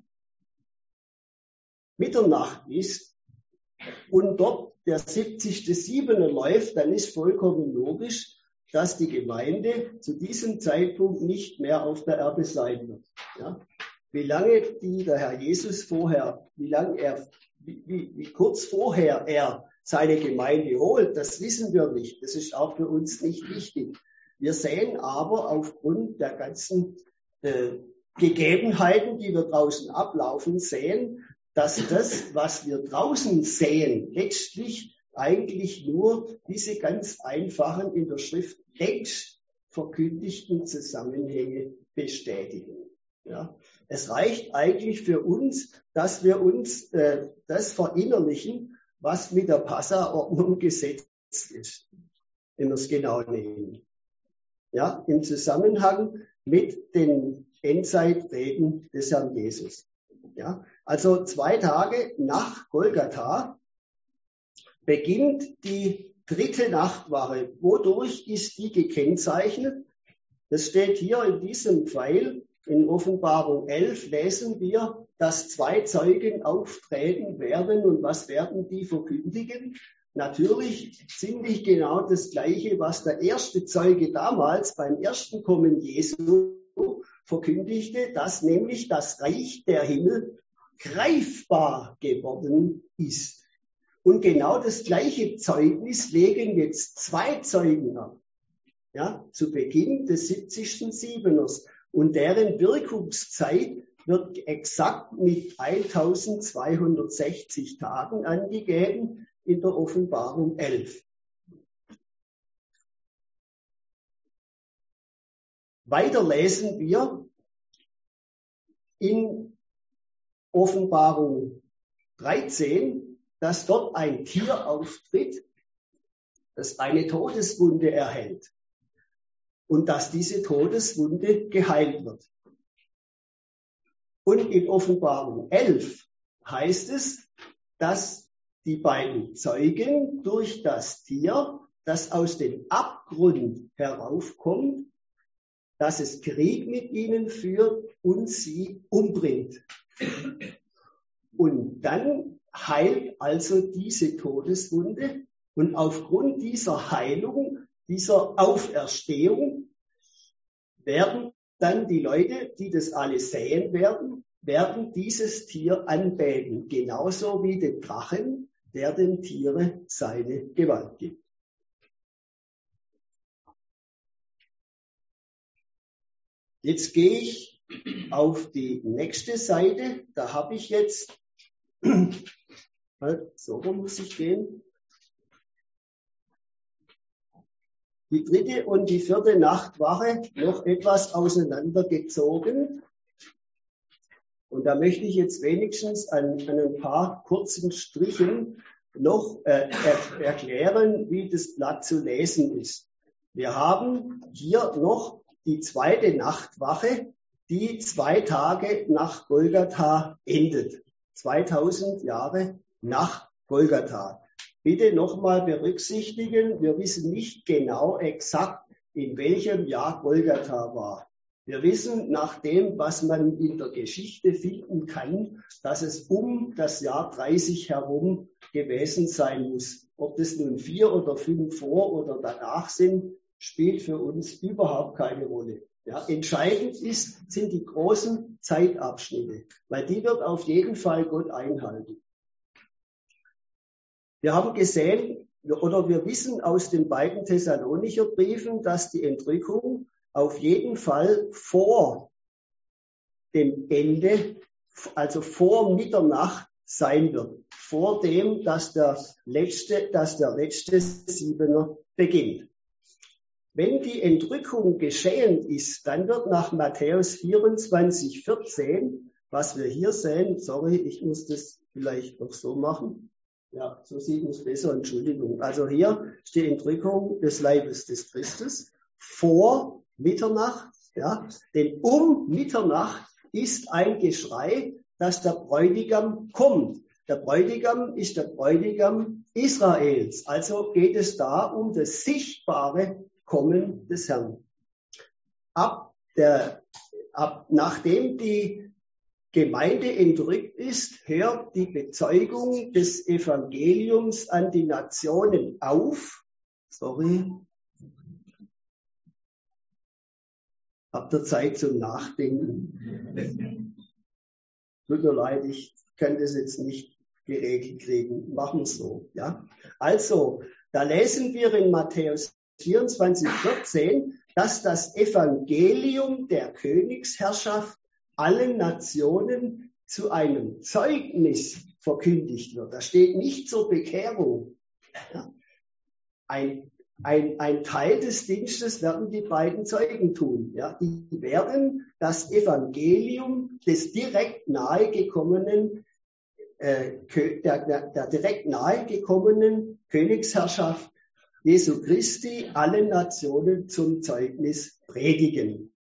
Mitternacht ist und dort der siebzigste Siebener läuft, dann ist vollkommen logisch, dass die Gemeinde zu diesem Zeitpunkt nicht mehr auf der Erde sein wird. Ja? Wie lange die der Herr Jesus vorher, wie lange er, wie, wie, wie kurz vorher er seine Gemeinde holt, das wissen wir nicht. Das ist auch für uns nicht wichtig. Wir sehen aber aufgrund der ganzen äh, Gegebenheiten, die wir draußen ablaufen, sehen, dass das, was wir draußen sehen, letztlich eigentlich nur diese ganz einfachen, in der Schrift längst verkündigten Zusammenhänge bestätigen. Ja. Es reicht eigentlich für uns, dass wir uns äh, das verinnerlichen, was mit der Passa-Ordnung gesetzt ist, wenn wir es genau nehmen. Ja, im Zusammenhang mit den Endzeitreden des Herrn Jesus. Ja, also zwei Tage nach Golgatha beginnt die dritte Nachtwache. Wodurch ist die gekennzeichnet? Das steht hier in diesem Pfeil. In Offenbarung elf lesen wir, dass zwei Zeugen auftreten werden. Und was werden die verkündigen? Natürlich ziemlich genau das Gleiche, was der erste Zeuge damals beim ersten Kommen Jesu verkündigte, dass nämlich das Reich der Himmel greifbar geworden ist. Und genau das gleiche Zeugnis legen jetzt zwei Zeugen ab, ja, zu Beginn des siebzigsten Siebeners. Und deren Wirkungszeit wird exakt mit eintausendzweihundertsechzig Tagen angegeben in der Offenbarung elf. Weiter lesen wir in Offenbarung dreizehn, dass dort ein Tier auftritt, das eine Todeswunde erhält und dass diese Todeswunde geheilt wird. Und in Offenbarung elf heißt es, dass die beiden Zeugen durch das Tier, das aus dem Abgrund heraufkommt, dass es Krieg mit ihnen führt und sie umbringt. Und dann heilt also diese Todeswunde und aufgrund dieser Heilung, dieser Auferstehung werden dann die Leute, die das alles sehen werden, werden dieses Tier anbeten, genauso wie den Drachen, der den Tiere seine Gewalt gibt. Jetzt gehe ich auf die nächste Seite. Da habe ich jetzt, so muss ich gehen, die dritte und die vierte Nachtwache noch etwas auseinandergezogen. Und da möchte ich jetzt wenigstens an, an ein paar kurzen Strichen noch äh, er, erklären, wie das Blatt zu lesen ist. Wir haben hier noch die zweite Nachtwache, die zwei Tage nach Golgatha endet. zweitausend Jahre nach Golgatha. Bitte nochmal berücksichtigen, wir wissen nicht genau exakt, in welchem Jahr Golgatha war. Wir wissen nach dem, was man in der Geschichte finden kann, dass es um das Jahr dreißig herum gewesen sein muss. Ob das nun vier oder fünf vor oder danach sind, spielt für uns überhaupt keine Rolle. Ja, entscheidend ist, sind die großen Zeitabschnitte, weil die wird auf jeden Fall Gott einhalten. Wir haben gesehen, oder wir wissen aus den beiden Thessalonicher Briefen, dass die Entrückung auf jeden Fall vor dem Ende, also vor Mitternacht sein wird, vor dem, dass der letzte, dass der letzte Siebener beginnt. Wenn die Entrückung geschehen ist, dann wird nach Matthäus vierundzwanzig, vierzehn, was wir hier sehen, sorry, ich muss das vielleicht noch so machen. Ja, so sieht es besser, Entschuldigung. Also hier ist die Entrückung des Leibes des Christus vor Mitternacht, ja, denn um Mitternacht ist ein Geschrei, dass der Bräutigam kommt. Der Bräutigam ist der Bräutigam Israels. Also geht es da um das sichtbare Kommen des Herrn. Ab der, ab, nachdem die Gemeinde entrückt ist, hört die Bezeugung des Evangeliums an die Nationen auf. Sorry. Habt ihr Zeit zum Nachdenken? Tut mir leid, ich kann das jetzt nicht geregelt kriegen. Machen wir es so, ja. Also, da lesen wir in Matthäus vierundzwanzig, vierzehn, dass das Evangelium der Königsherrschaft allen Nationen zu einem Zeugnis verkündigt wird. Da steht nicht zur Bekehrung. Ja. Ein, ein, ein Teil des Dienstes werden die beiden Zeugen tun. Ja. Die werden das Evangelium des direkt nahegekommenen, äh, der, der, der direkt nahegekommenen Königsherrschaft Jesu Christi allen Nationen zum Zeugnis predigen.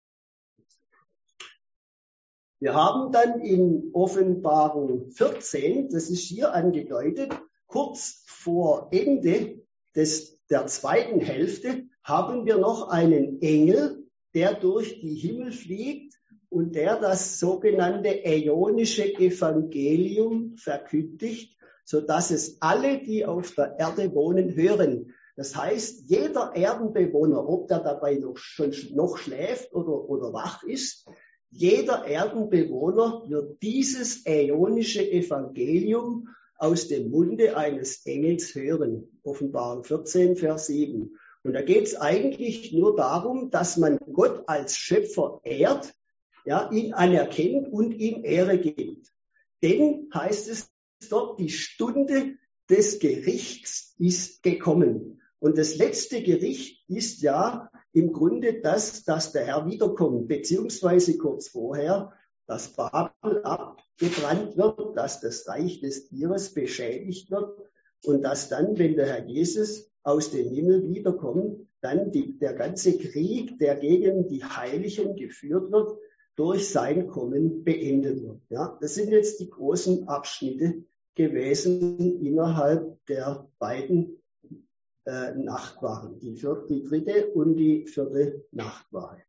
Wir haben dann in Offenbarung vierzehn, das ist hier angedeutet, kurz vor Ende des, der zweiten Hälfte, haben wir noch einen Engel, der durch die Himmel fliegt und der das sogenannte äonische Evangelium verkündigt, sodass es alle, die auf der Erde wohnen, hören. Das heißt, jeder Erdenbewohner, ob der dabei noch, schon noch schläft oder, oder wach ist, jeder Erdenbewohner wird dieses äonische Evangelium aus dem Munde eines Engels hören. Offenbarung vierzehn, Vers sieben. Und da geht es eigentlich nur darum, dass man Gott als Schöpfer ehrt, ja, ihn anerkennt und ihm Ehre gibt. Denn, heißt es dort, die Stunde des Gerichts ist gekommen. Und das letzte Gericht ist ja im Grunde das, dass der Herr wiederkommt, beziehungsweise kurz vorher, dass Babel abgebrannt wird, dass das Reich des Tieres beschädigt wird und dass dann, wenn der Herr Jesus aus dem Himmel wiederkommt, dann die, der ganze Krieg, der gegen die Heiligen geführt wird, durch sein Kommen beendet wird. Ja, das sind jetzt die großen Abschnitte gewesen innerhalb der beiden Äh, Nachtwachen, die, vierte, die dritte und die vierte Nachtwache.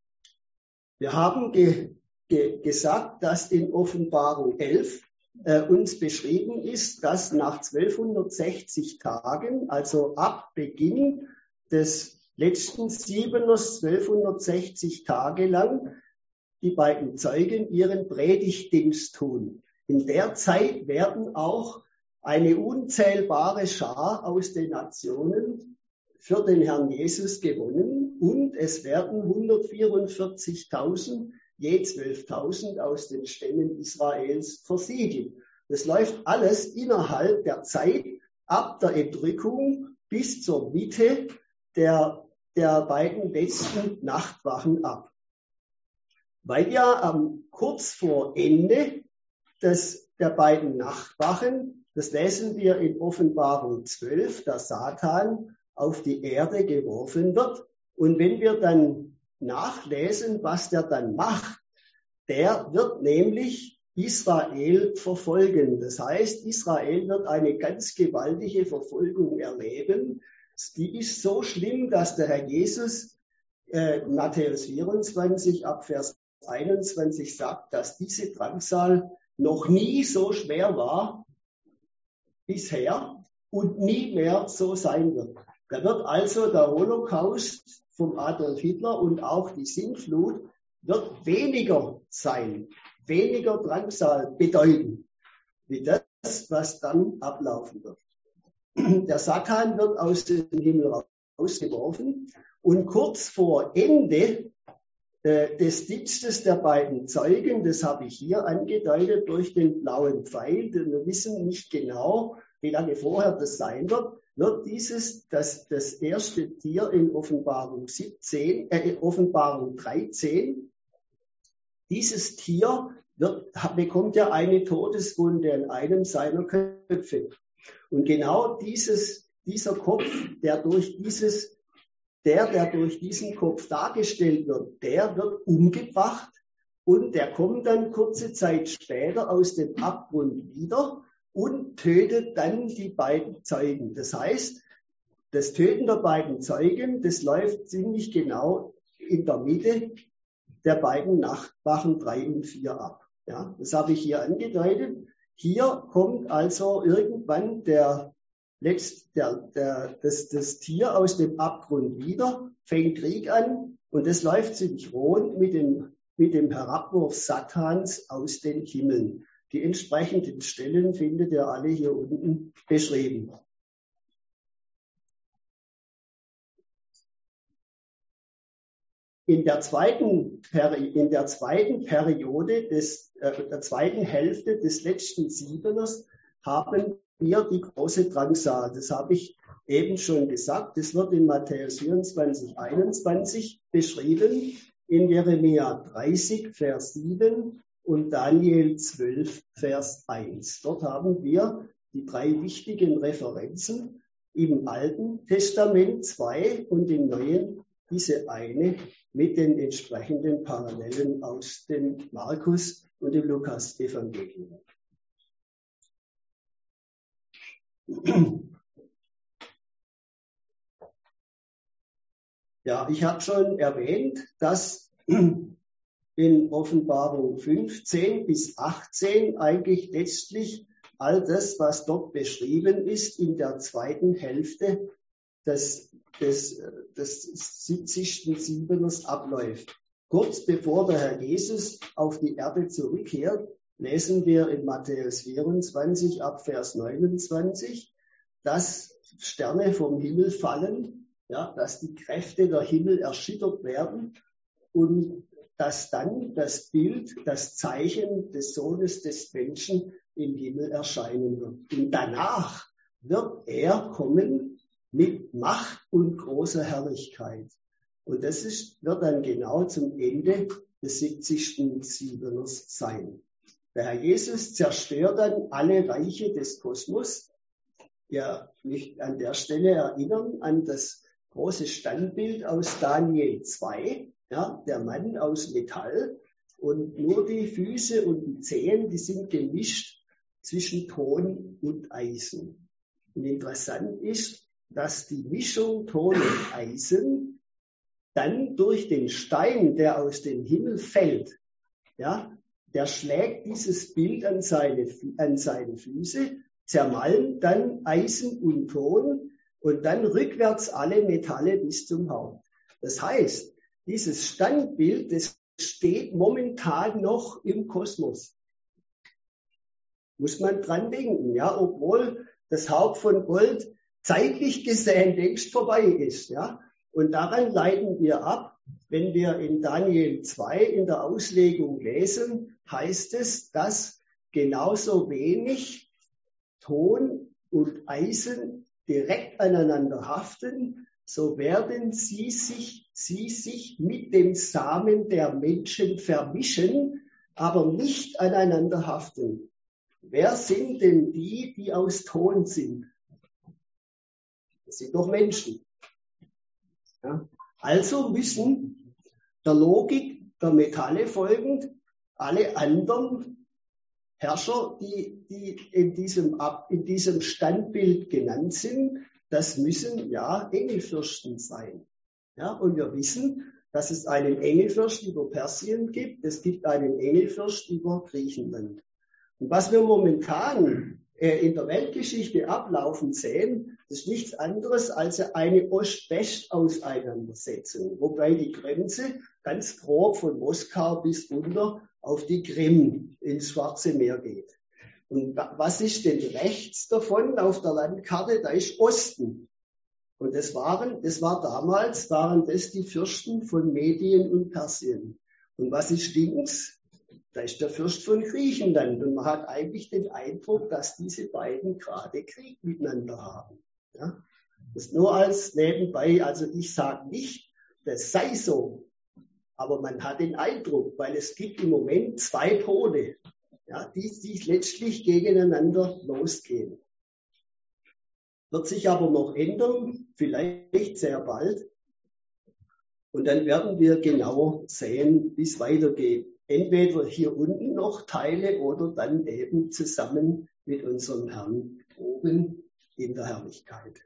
Wir haben ge, ge, gesagt, dass in Offenbarung elf äh, uns beschrieben ist, dass nach zwölfhundertsechzig Tagen, also ab Beginn des letzten Siebeners, zwölfhundertsechzig Tage lang, die beiden Zeugen ihren Predigtdienst tun. In der Zeit werden auch eine unzählbare Schar aus den Nationen für den Herrn Jesus gewonnen und es werden hundertvierundvierzigtausend, je zwölftausend aus den Stämmen Israels versiegelt. Das läuft alles innerhalb der Zeit ab der Entrückung bis zur Mitte der, der beiden letzten Nachtwachen ab. weil ja ähm, kurz vor Ende des, der beiden Nachtwachen, das lesen wir in Offenbarung zwölf, der Satan auf die Erde geworfen wird. Und wenn wir dann nachlesen, was der dann macht, der wird nämlich Israel verfolgen. Das heißt, Israel wird eine ganz gewaltige Verfolgung erleben. Die ist so schlimm, dass der Herr Jesus äh, Matthäus vierundzwanzig ab Vers einundzwanzig sagt, dass diese Drangsal noch nie so schwer war bisher und nie mehr so sein wird. Da wird also der Holocaust vom Adolf Hitler und auch die Sintflut wird weniger sein, weniger Drangsal bedeuten, wie das, was dann ablaufen wird. Der Satan wird aus dem Himmel rausgeworfen und kurz vor Ende äh, des Dienstes der beiden Zeugen, das habe ich hier angedeutet durch den blauen Pfeil, denn wir wissen nicht genau, wie lange vorher das sein wird, wird dieses, das, das erste Tier in Offenbarung siebzehn, äh, Offenbarung dreizehn, dieses Tier wird, bekommt ja eine Todeswunde an einem seiner Köpfe. Und genau dieses, dieser Kopf, der durch dieses, der, der durch diesen Kopf dargestellt wird, der wird umgebracht und der kommt dann kurze Zeit später aus dem Abgrund wieder und tötet dann die beiden Zeugen. Das heißt, das Töten der beiden Zeugen, das läuft ziemlich genau in der Mitte der beiden Nachtwachen drei und vier ab. Ja, das habe ich hier angedeutet. Hier kommt also irgendwann der, letzt, der, der, das, das Tier aus dem Abgrund wieder, fängt Krieg an und das läuft ziemlich rund mit dem, mit dem Herabwurf Satans aus den Himmeln. Die entsprechenden Stellen findet ihr alle hier unten beschrieben. In der zweiten, in der zweiten Periode des, äh, der zweiten Hälfte des letzten Siebeners haben wir die große Drangsal. Das habe ich eben schon gesagt. Das wird in Matthäus vierundzwanzig, einundzwanzig beschrieben, in Jeremia dreißig, Vers sieben und Daniel zwölf, Vers eins. Dort haben wir die drei wichtigen Referenzen im Alten Testament, zwei und im Neuen diese eine mit den entsprechenden Parallelen aus dem Markus und dem Lukas-Evangelium. Ja, ich habe schon erwähnt, dass in Offenbarung fünfzehn bis achtzehn eigentlich letztlich all das, was dort beschrieben ist, in der zweiten Hälfte des, des, des siebzigsten Siebeners abläuft. Kurz bevor der Herr Jesus auf die Erde zurückkehrt, lesen wir in Matthäus vierundzwanzig ab Vers neunundzwanzig, dass Sterne vom Himmel fallen, ja, dass die Kräfte der Himmel erschüttert werden und dass dann das Bild, das Zeichen des Sohnes des Menschen im Himmel erscheinen wird. Und danach wird er kommen mit Macht und großer Herrlichkeit. Und das ist, wird dann genau zum Ende des siebzigsten Siebeners sein. Der Herr Jesus zerstört dann alle Reiche des Kosmos. Ja, nicht an der Stelle erinnern an das große Standbild aus Daniel zwei, ja, der Mann aus Metall. Und nur die Füße und die Zehen, die sind gemischt zwischen Ton und Eisen. Und interessant ist, dass die Mischung Ton und Eisen dann durch den Stein, der aus dem Himmel fällt, ja, der schlägt dieses Bild an seine, an seine Füße, zermalmt dann Eisen und Ton und dann rückwärts alle Metalle bis zum Haupt. Das heißt, dieses Standbild, das steht momentan noch im Kosmos. Muss man dran denken, ja, obwohl das Haupt von Gold zeitlich gesehen längst vorbei ist, ja. Und daran leiten wir ab, wenn wir in Daniel zwei in der Auslegung lesen, heißt es, dass genauso wenig Ton und Eisen direkt aneinander haften, so werden sie sich sie sich mit dem Samen der Menschen vermischen, aber nicht aneinander haften. Wer sind denn die, die aus Ton sind? Das sind doch Menschen. Ja? Also müssen der Logik der Metalle folgend alle anderen Herrscher, die, die in diesem, in diesem Standbild genannt sind, das müssen ja Engelfürsten sein. Ja, und wir wissen, dass es einen Engelfürst über Persien gibt, es gibt einen Engelfürst über Griechenland. Und was wir momentan äh, in der Weltgeschichte ablaufen sehen, ist nichts anderes als eine Ost-West-Auseinandersetzung, wobei die Grenze ganz grob von Moskau bis runter auf die Krim ins Schwarze Meer geht. Und was ist denn rechts davon auf der Landkarte? Da ist Osten. Und das waren, das war damals, waren das die Fürsten von Medien und Persien. Und was ist links? Da ist der Fürst von Griechenland. Und man hat eigentlich den Eindruck, dass diese beiden gerade Krieg miteinander haben. Ja? Das nur als nebenbei, also ich sage nicht, das sei so. Aber man hat den Eindruck, weil es gibt im Moment zwei Pole, ja, die, die letztlich gegeneinander losgehen. Wird sich aber noch ändern, vielleicht sehr bald. Und dann werden wir genau sehen, wie es weitergeht. Entweder hier unten noch Teile oder dann eben zusammen mit unserem Herrn oben in der Herrlichkeit.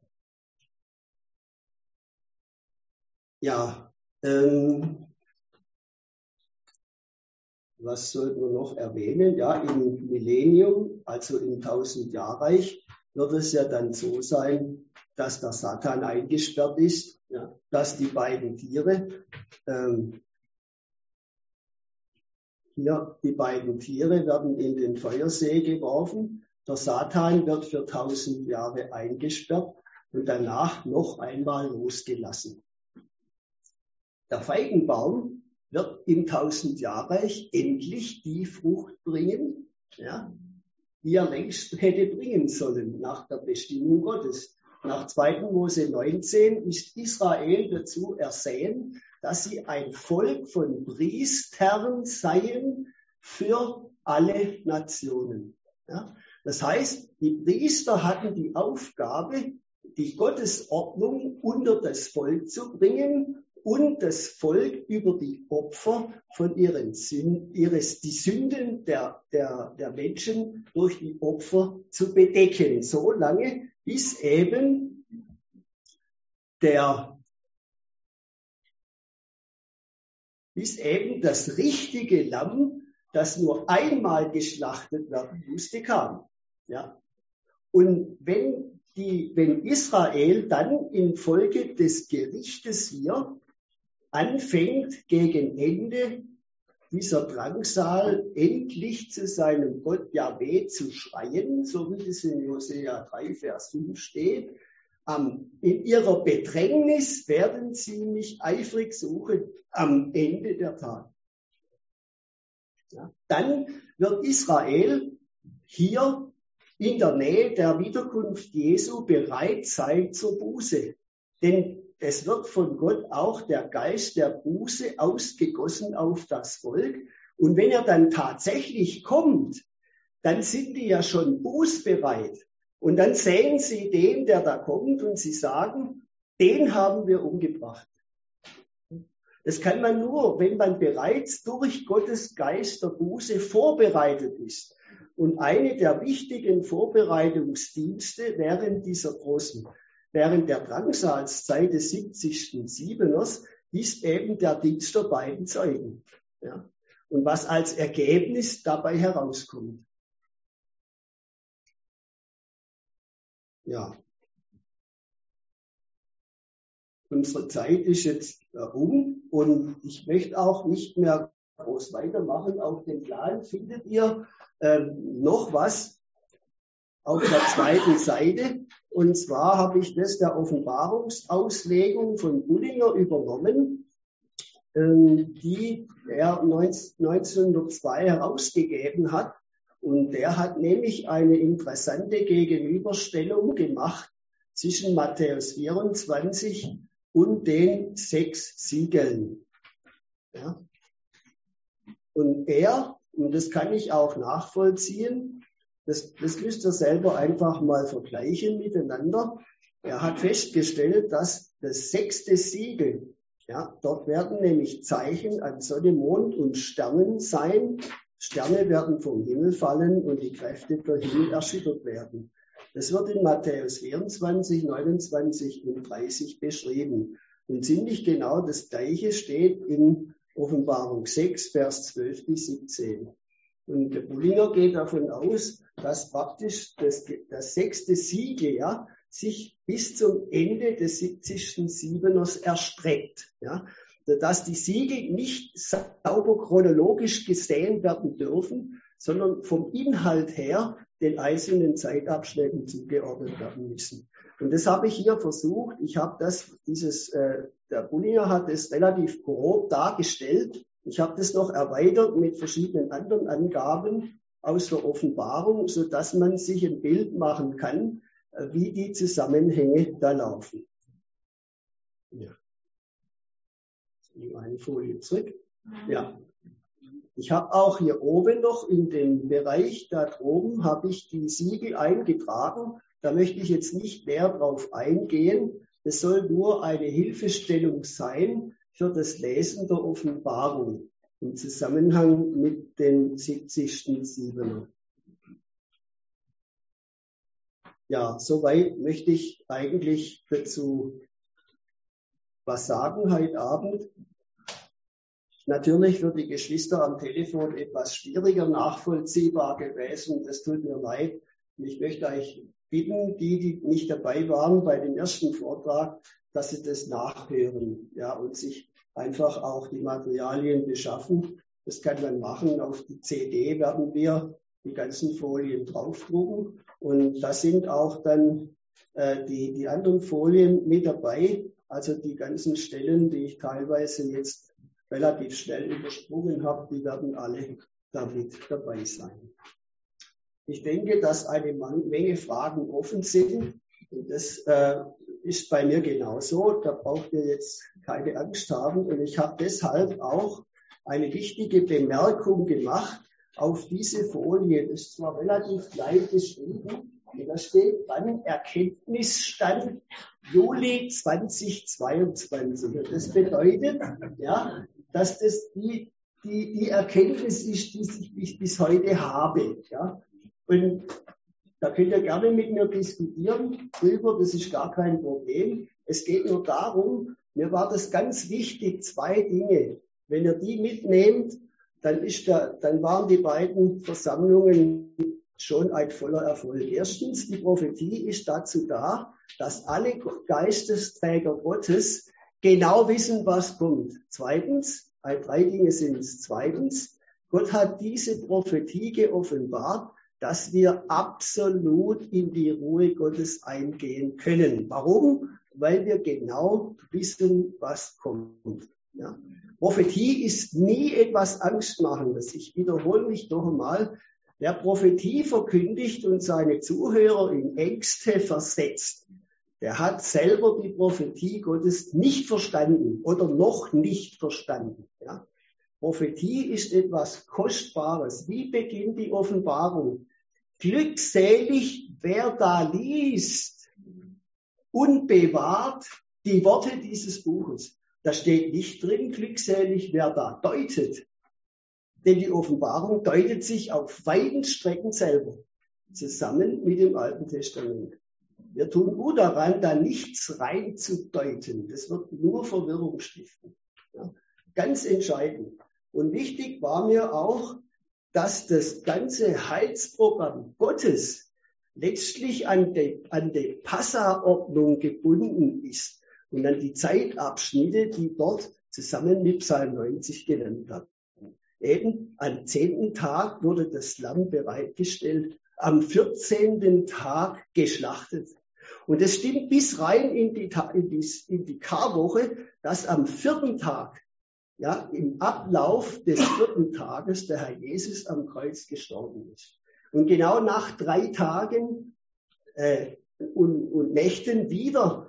Ja, ähm, was sollten wir noch erwähnen? Ja, im Millennium, also im Tausendjahrreich, wird es ja dann so sein, dass der Satan eingesperrt ist, ja, dass die beiden Tiere, ähm, hier, die beiden Tiere werden in den Feuersee geworfen. Der Satan wird für tausend Jahre eingesperrt und danach noch einmal losgelassen. Der Feigenbaum wird im Tausendjahrreich endlich die Frucht bringen, ja, die er längst hätte bringen sollen nach der Bestimmung Gottes. Nach zweiten Mose neunzehn ist Israel dazu ersehen, dass sie ein Volk von Priestern seien für alle Nationen. Ja, das heißt, die Priester hatten die Aufgabe, die Gottesordnung unter das Volk zu bringen und das Volk über die Opfer von ihren Sünden, ihres, die Sünden der, der, der Menschen durch die Opfer zu bedecken, so lange, bis eben der, bis eben das richtige Lamm, das nur einmal geschlachtet werden musste, kam. Ja. Und wenn die, wenn Israel dann infolge des Gerichtes hier anfängt, gegen Ende dieser Drangsal endlich zu seinem Gott Jahwe zu schreien, so wie es in Hosea drei, Vers fünf steht, ähm, in ihrer Bedrängnis werden sie mich eifrig suchen am Ende der Tage. Ja, dann wird Israel hier in der Nähe der Wiederkunft Jesu bereit sein zur Buße. Denn es wird von Gott auch der Geist der Buße ausgegossen auf das Volk. Und wenn er dann tatsächlich kommt, dann sind die ja schon bußbereit. Und dann sehen sie den, der da kommt, und sie sagen, den haben wir umgebracht. Das kann man nur, wenn man bereits durch Gottes Geist der Buße vorbereitet ist. Und eine der wichtigen Vorbereitungsdienste während dieser großen Während der Drangsalszeit des siebzigsten Siebeners ist eben der Dienst der beiden Zeugen. Ja. Und was als Ergebnis dabei herauskommt. Ja. Unsere Zeit ist jetzt äh, um und ich möchte auch nicht mehr groß weitermachen. Auf dem Plan findet ihr äh, noch was auf der zweiten Seite. Und zwar habe ich das der Offenbarungsauslegung von Bullinger übernommen, die er neunzehnhundertzwei herausgegeben hat. Und der hat nämlich eine interessante Gegenüberstellung gemacht zwischen Matthäus vierundzwanzig und den sechs Siegeln. Ja. Und er, und das kann ich auch nachvollziehen, das, das müsst ihr selber einfach mal vergleichen miteinander. Er hat festgestellt, dass das sechste Siegel, ja, dort werden nämlich Zeichen an Sonne, Mond und Sternen sein. Sterne werden vom Himmel fallen und die Kräfte der Himmel erschüttert werden. Das wird in Matthäus vierundzwanzig, neunundzwanzig und dreißig beschrieben. Und ziemlich genau das Gleiche steht in Offenbarung sechs, Vers zwölf bis siebzehn. Und der Bullinger geht davon aus, dass praktisch das, das sechste Siegel, ja, sich bis zum Ende des siebzigsten Siebeners erstreckt. Ja, dass die Siegel nicht sauber chronologisch gesehen werden dürfen, sondern vom Inhalt her den einzelnen Zeitabschnitten zugeordnet werden müssen. Und das habe ich hier versucht. Ich habe das, dieses, äh, der Bullinger hat es relativ grob dargestellt. Ich habe das noch erweitert mit verschiedenen anderen Angaben aus der Offenbarung, so dass man sich ein Bild machen kann, wie die Zusammenhänge da laufen. Ja. Eine Folie zurück. Ja. Ich habe auch hier oben noch in dem Bereich da droben habe ich die Siegel eingetragen. Da möchte ich jetzt nicht näher drauf eingehen. Es soll nur eine Hilfestellung sein für das Lesen der Offenbarung im Zusammenhang mit dem siebzigsten Siebener. Ja, soweit möchte ich eigentlich dazu was sagen heute Abend. Natürlich für die Geschwister am Telefon etwas schwieriger nachvollziehbar gewesen. Das tut mir leid. Ich möchte euch bitten, die, die nicht dabei waren bei dem ersten Vortrag, dass sie das nachhören, ja, und sich einfach auch die Materialien beschaffen. Das kann man machen. Auf die C D werden wir die ganzen Folien draufdrucken. Und da sind auch dann äh, die, die anderen Folien mit dabei. Also die ganzen Stellen, die ich teilweise jetzt relativ schnell übersprungen habe, die werden alle damit dabei sein. Ich denke, dass eine Menge Fragen offen sind. Und das äh, ist bei mir genauso. Da braucht ihr jetzt keine Angst haben. Und ich habe deshalb auch eine wichtige Bemerkung gemacht auf diese Folie. Das ist zwar relativ klein geschrieben, und da steht dann Erkenntnisstand Juli zweitausendzweiundzwanzig. Und das bedeutet, ja, dass das die, die, die Erkenntnis ist, die ich bis, bis heute habe. Ja. Und da könnt ihr gerne mit mir diskutieren drüber, das ist gar kein Problem. Es geht nur darum, mir war das ganz wichtig, zwei Dinge. Wenn ihr die mitnehmt, dann, ist da, dann waren die beiden Versammlungen schon ein voller Erfolg. Erstens, die Prophetie ist dazu da, dass alle Geistesträger Gottes genau wissen, was kommt. Zweitens, drei Dinge sind es. Zweitens, Gott hat diese Prophetie geoffenbart, dass wir absolut in die Ruhe Gottes eingehen können. Warum? Weil wir genau wissen, was kommt. Ja. Prophetie ist nie etwas Angstmachendes. Ich wiederhole mich noch einmal. Wer Prophetie verkündigt und seine Zuhörer in Ängste versetzt, der hat selber die Prophetie Gottes nicht verstanden oder noch nicht verstanden. Ja. Prophetie ist etwas Kostbares. Wie beginnt die Offenbarung? Glückselig, wer da liest und bewahrt die Worte dieses Buches. Da steht nicht drin, glückselig, wer da deutet. Denn die Offenbarung deutet sich auf weiten Strecken selber, zusammen mit dem Alten Testament. Wir tun gut daran, da nichts reinzudeuten. Das wird nur Verwirrung stiften. Ja, ganz entscheidend. Und wichtig war mir auch, dass das ganze Heilsprogramm Gottes letztlich an die, an die Passaordnung gebunden ist und an die Zeitabschnitte, die dort zusammen mit Psalm neunzig genannt werden. Eben am zehnten Tag wurde das Lamm bereitgestellt, am vierzehnten Tag geschlachtet. Und es stimmt bis rein in die, in die, in die Karwoche, dass am vierten Tag, ja, im Ablauf des vierten Tages der Herr Jesus am Kreuz gestorben ist. Und genau nach drei Tagen äh, und, und Nächten wieder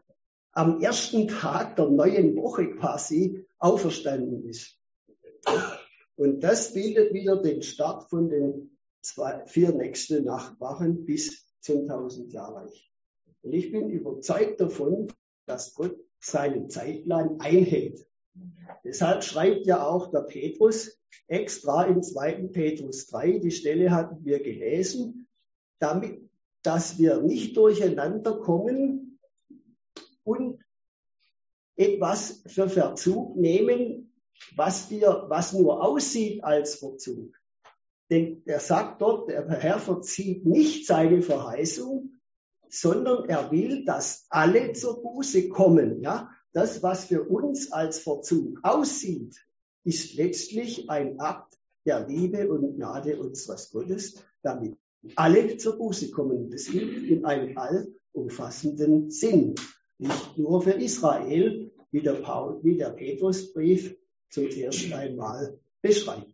am ersten Tag der neuen Woche quasi auferstanden ist. Und das bildet wieder den Start von den zwei, vier nächsten Nachtwachen bis zum Tausendjahrreich. Und ich bin überzeugt davon, dass Gott seinen Zeitplan einhält. Deshalb schreibt ja auch der Petrus extra im zweiten Petrus drei, die Stelle hatten wir gelesen, damit, dass wir nicht durcheinander kommen und etwas für Verzug nehmen, was wir, was nur aussieht als Verzug. Denn er sagt dort, der Herr verzieht nicht seine Verheißung, sondern er will, dass alle zur Buße kommen. Ja, das, was für uns als Verzug aussieht, ist letztlich ein Akt der Liebe und Gnade unseres Gottes, damit alle zur Buße kommen. Das gilt in einem allumfassenden Sinn. Nicht nur für Israel, wie der, Paul, wie der Petrusbrief zum ersten einmal beschreibt.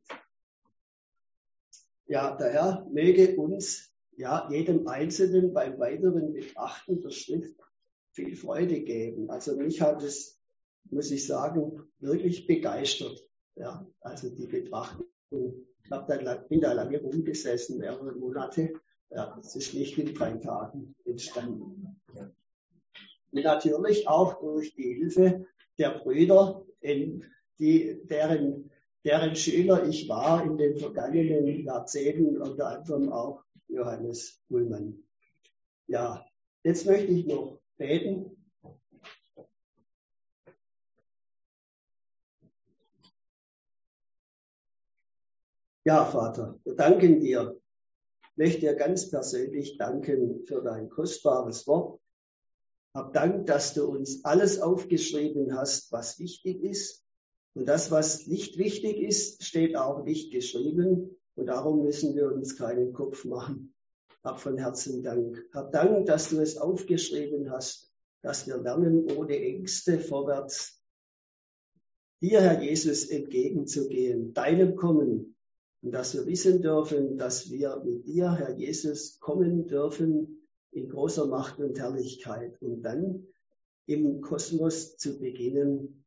Ja, der Herr möge uns, ja, jedem Einzelnen beim weiteren Betrachten der Schrift viel Freude geben. Also mich hat es, muss ich sagen, wirklich begeistert. Ja, also die Betrachtung. Ich hab da, bin da lange rumgesessen, mehrere Monate. Ja, es ist nicht in drei Tagen entstanden. Und natürlich auch durch die Hilfe der Brüder, in die, deren, deren Schüler ich war in den vergangenen Jahrzehnten, unter anderem auch Johannes Ullmann. Ja, jetzt möchte ich noch beten. Ja, Vater, wir danken dir. Ich möchte dir ganz persönlich danken für dein kostbares Wort. Hab Dank, dass du uns alles aufgeschrieben hast, was wichtig ist. Und das, was nicht wichtig ist, steht auch nicht geschrieben. Und darum müssen wir uns keinen Kopf machen. Hab von Herzen Dank. Hab Dank, dass du es aufgeschrieben hast, dass wir lernen, ohne Ängste vorwärts dir, Herr Jesus, entgegenzugehen, deinem Kommen. Und dass wir wissen dürfen, dass wir mit dir, Herr Jesus, kommen dürfen in großer Macht und Herrlichkeit, um dann im Kosmos zu beginnen,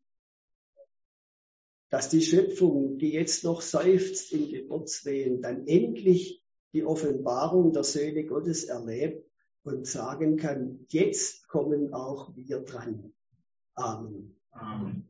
dass die Schöpfung, die jetzt noch seufzt in Geburtswehen, dann endlich die Offenbarung der Söhne Gottes erlebt und sagen kann, jetzt kommen auch wir dran. Amen. Amen.